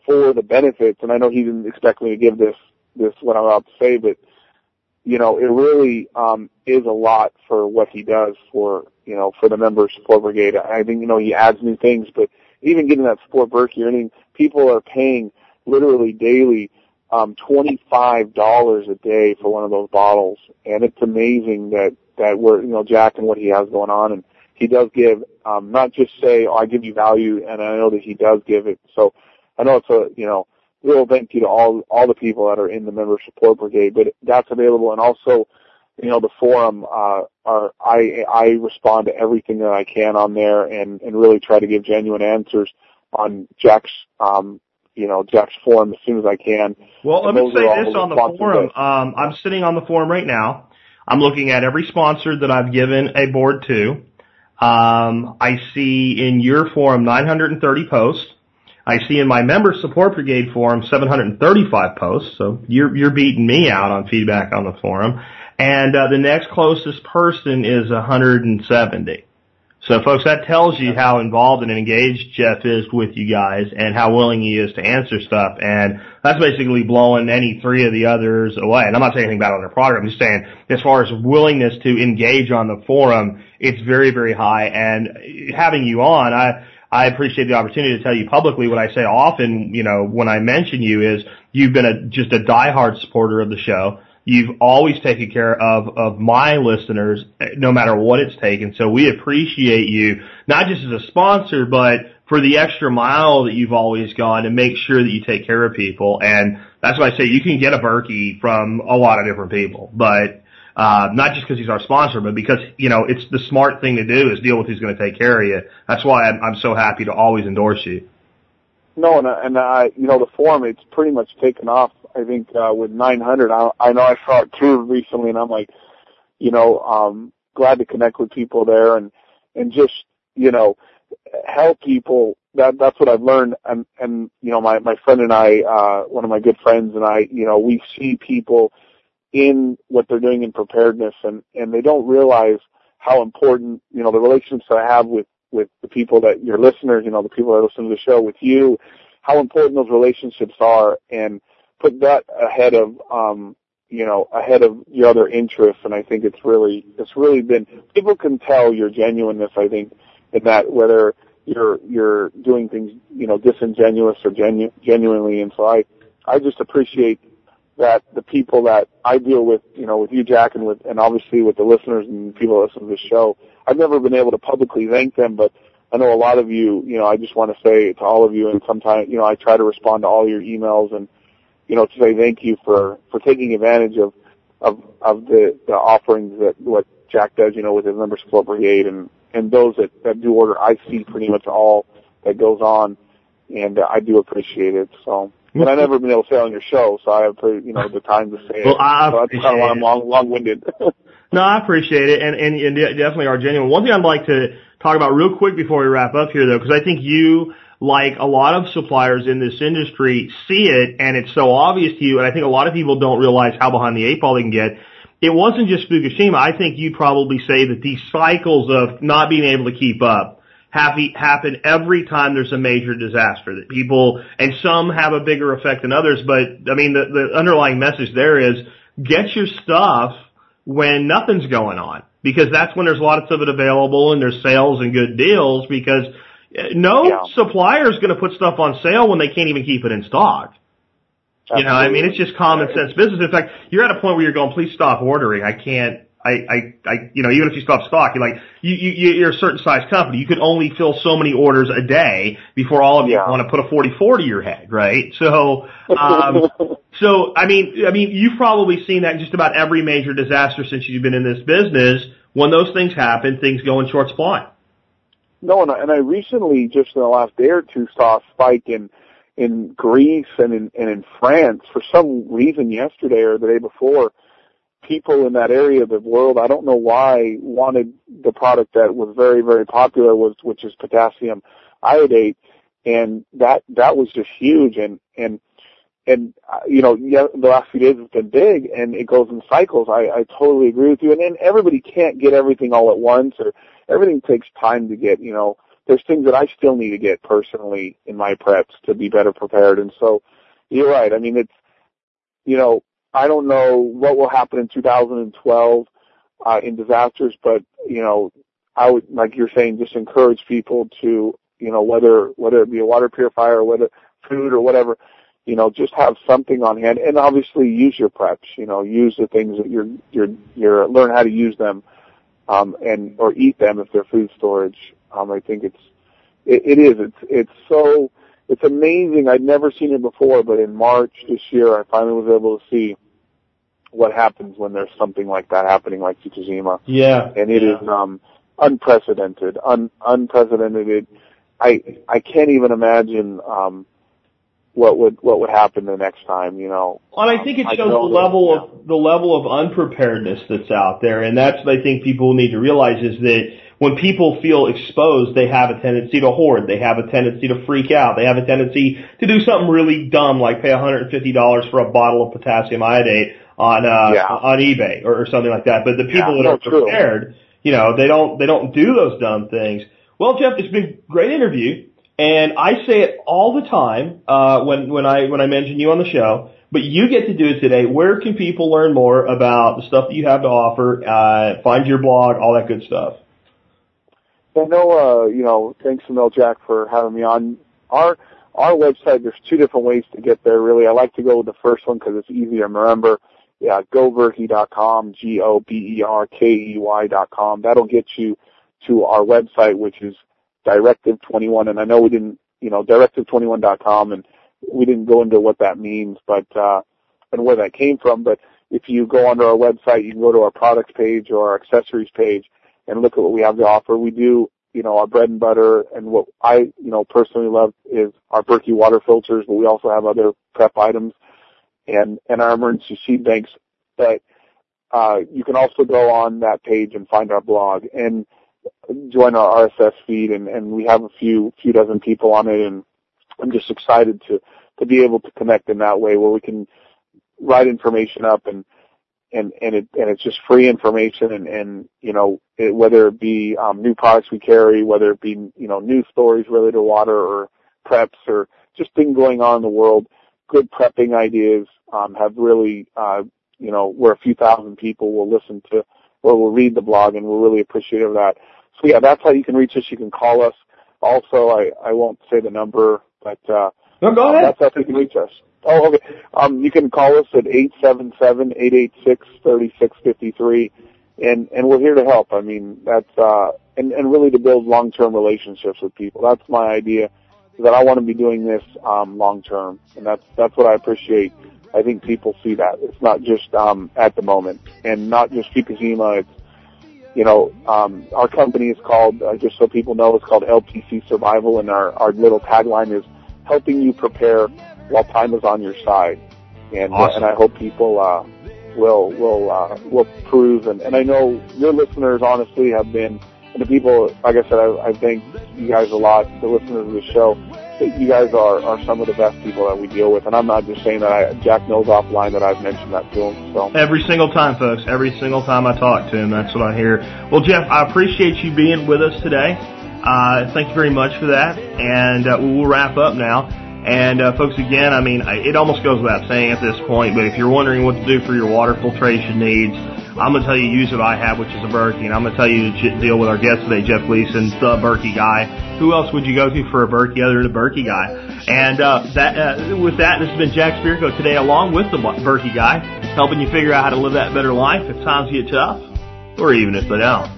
for the benefits. And I know he didn't expect me to give this, this, what I'm about to say, but, you know, it really, um, is a lot for what he does for, you know, for the member support brigade. I think, you know, he adds new things, but even getting that support Berkey, I mean, people are paying literally daily, um, twenty-five dollars a day for one of those bottles. And it's amazing that, that we're, you know, Jack and what he has going on. And he does give, um, not just say, oh, I give you value, and I know that he does give it. So I know it's a, you know, real thank you to all, all the people that are in the member support brigade, but that's available. And also, you know, the forum, uh, are, I, I respond to everything that I can on there and, and really try to give genuine answers on Jack's, um, you know, Jack's forum as soon as I can. Well, let me say this on the forum. Um, I'm sitting on the forum right now. I'm looking at every sponsor that I've given a board to. Um, I see in your forum nine hundred thirty posts. I see in my member support brigade forum seven hundred thirty-five posts. So you're you're beating me out on feedback on the forum. And uh, the next closest person is one hundred seventy. So, folks, that tells you how involved and engaged Jeff is with you guys and how willing he is to answer stuff. And that's basically blowing any three of the others away. And I'm not saying anything bad on their product. I'm just saying as far as willingness to engage on the forum, it's very, very high. And having you on, I I appreciate the opportunity to tell you publicly what I say often, you know, when I mention you is you've been a, just a diehard supporter of the show. You've always taken care of, of my listeners, no matter what it's taken. So we appreciate you, not just as a sponsor, but for the extra mile that you've always gone to make sure that you take care of people. And that's why I say you can get a Berkey from a lot of different people, but, uh, not just because he's our sponsor, but because, you know, it's the smart thing to do is deal with who's going to take care of you. That's why I'm, I'm so happy to always endorse you. No, and, and I, you know, the forum, it's pretty much taken off. I think, uh, with nine hundred, I, I know I saw it too recently, and I'm like, you know, um, glad to connect with people there and, and just, you know, help people. That, that's what I've learned. And, and, you know, my, my friend and I, uh, one of my good friends and I, you know, we see people in what they're doing in preparedness, and, and they don't realize how important, you know, the relationships I have with, with the people that your listeners, you know, the people that listen to the show with you, how important those relationships are, and put that ahead of, um, you know, ahead of your other interests. And I think it's really, it's really been, people can tell your genuineness, I think, in that whether you're, you're doing things, you know, disingenuous or genu- genuinely. And so I, I just appreciate that the people that I deal with, you know, with you, Jack, and with, and obviously with the listeners and people that listen to the show, I've never been able to publicly thank them, but I know a lot of you, you know, I just want to say to all of you, and sometimes, you know, I try to respond to all your emails and, you know, to say thank you for, for taking advantage of, of, of the, the offerings that what Jack does, you know, with his member support brigade, and, and those that, that do order. I see pretty much all that goes on, and uh, I do appreciate it. So, but I've never been able to say it on your show, so I have, pretty, you know, the time to say well, it. I so that's kind of why I'm long, long-winded. No, I appreciate it, and, and, and definitely are genuine. One thing I'd like to talk about real quick before we wrap up here, though, because I think you, like a lot of suppliers in this industry, see it, and it's so obvious to you, and I think a lot of people don't realize how behind the eight ball they can get. It wasn't just Fukushima. I think you'd probably say that these cycles of not being able to keep up happen every time there's a major disaster. That people, and some have a bigger effect than others, but, I mean, the, the underlying message there is get your stuff when nothing's going on, because that's when there's lots of it available and there's sales and good deals, because no yeah. supplier is going to put stuff on sale when they can't even keep it in stock. Absolutely. You know, I mean, it's just common yeah. sense business. In fact, you're at a point where you're going, please stop ordering. I can't, I, I, I, you know, even if you stop stock, you're like, you, you, you're a certain size company. You could only fill so many orders a day before all of you yeah. want to put a forty-four to your head, right? So, um, so, I mean, I mean, you've probably seen that in just about every major disaster since you've been in this business. When those things happen, things go in short supply. No, and I, and I recently, just in the last day or two, saw a spike in, in Greece and in, and in France. For some reason yesterday or the day before, people in that area of the world, I don't know why, wanted the product that was very, very popular, was, which is potassium iodate. And that, that was just huge. And, and, and, uh, you know, yeah, the last few days have been big, and it goes in cycles. I, I totally agree with you. And then everybody can't get everything all at once, or everything takes time to get, you know, there's things that I still need to get personally in my preps to be better prepared. And so you're right. I mean, it's, you know, I don't know what will happen in two thousand twelve uh, in disasters, but, you know, I would, like you're saying, just encourage people to, you know, whether, whether it be a water purifier or whether food or whatever, you know, just have something on hand, and obviously use your preps, you know, use the things that you're, you're, you're, learn how to use them, um, and, or eat them if they're food storage. Um, I think it's, it, it is, it's, it's so, it's amazing. I'd never seen it before, but in March this year, I finally was able to see what happens when there's something like that happening, like Fukushima. Yeah. And it yeah. is, um, unprecedented, un, unprecedented. I, I can't even imagine, um, what would what would happen the next time, you know. Well, and I think it shows the level that, yeah. of the level of unpreparedness that's out there, and that's what I think people need to realize is that when people feel exposed, they have a tendency to hoard, they have a tendency to freak out, they have a tendency to do something really dumb like pay one hundred fifty dollars for a bottle of potassium iodate on uh yeah. on eBay or, or something like that. But the people yeah, that are true. prepared, you know, they don't they don't do those dumb things. Well, Jeff, it's been a great interview. And I say it all the time uh, when when I when I mention you on the show, but you get to do it today. Where can people learn more about the stuff that you have to offer? Uh, find your blog, all that good stuff. I know, uh, you know. Thanks to Mel Jack for having me on. Our our website. There's two different ways to get there. Really, I like to go with the first one because it's easier to remember. Yeah, go berkey dot com, G O B E R K E Y dot com. That'll get you to our website, which is Directive twenty-one, and I know we didn't, you know, directive twenty-one dot com, and we didn't go into what that means, but, uh, and where that came from, but if you go onto our website, you can go to our products page or our accessories page and look at what we have to offer. We do, you know, our bread and butter, and what I, you know, personally love is our Berkey water filters, but we also have other prep items and, and our emergency seed banks, but, uh, you can also go on that page and find our blog, and join our R S S feed, and, and we have a few few dozen people on it, and I'm just excited to, to be able to connect in that way where we can write information up, and and and it and it's just free information, and, and you know, it, whether it be um, new products we carry, whether it be, you know, news stories related to water or preps or just things going on in the world, good prepping ideas um, have really uh, you know, where a few thousand people will listen to or will read the blog, and we're really appreciative of that. So yeah, that's how you can reach us. You can call us. Also, I, I won't say the number, but uh, no, go ahead. That's how you can reach us. Oh, okay. Um, you can call us at eight seven seven, eight eight six, three six five three, and and we're here to help. I mean, that's uh, and and really to build long-term relationships with people. That's my idea, is that I want to be doing this um, long-term, and that's that's what I appreciate. I think people see that. It's not just um, at the moment, and not just Fukushima. It's, you know, um, our company is called, uh, just so people know, it's called L P C Survival, and our, our little tagline is helping you prepare while time is on your side. And awesome. uh, and I hope people uh, will will uh, will prove. And, and I know your listeners, honestly, have been, and the people, like I said, I, I thank you guys a lot, the listeners of the show. You guys are, are some of the best people that we deal with, and I'm not just saying that. I, Jack knows offline that I've mentioned that to him. So every single time, folks, every single time I talk to him, that's what I hear. Well, Jeff, I appreciate you being with us today. Uh, thank you very much for that, and uh, we'll wrap up now. And uh, folks, again, I mean, it almost goes without saying at this point, but if you're wondering what to do for your water filtration needs, I'm going to tell you use what I have, which is a Berkey, and I'm going to tell you to deal with our guest today, Jeff Gleason, the Berkey guy. Who else would you go to for a Berkey other than a Berkey guy? And uh, that, uh, with that, this has been Jack Spirko today, along with the Berkey guy, helping you figure out how to live that better life if times get tough, or even if they don't.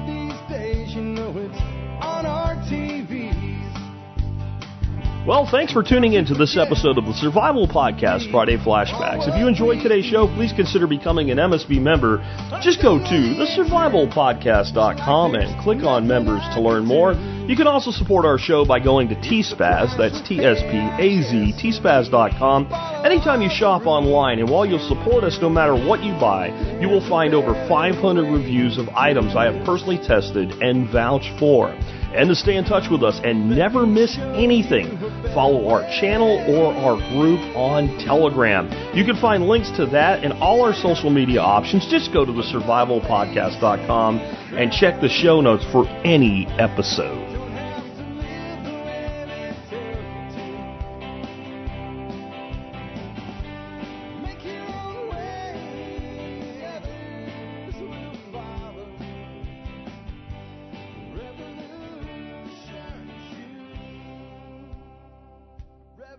Well, thanks for tuning in to this episode of the Survival Podcast Friday Flashbacks. If you enjoyed today's show, please consider becoming an M S B member. Just go to the survival podcast dot com and click on members to learn more. You can also support our show by going to T Spaz, that's T S P A Z, T Spaz dot com, anytime you shop online. And while you'll support us no matter what you buy, you will find over five hundred reviews of items I have personally tested and vouched for. And to stay in touch with us and never miss anything, follow our channel or our group on Telegram. You can find links to that and all our social media options. Just go to the survival podcast dot com and check the show notes for any episode.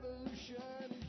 revolution.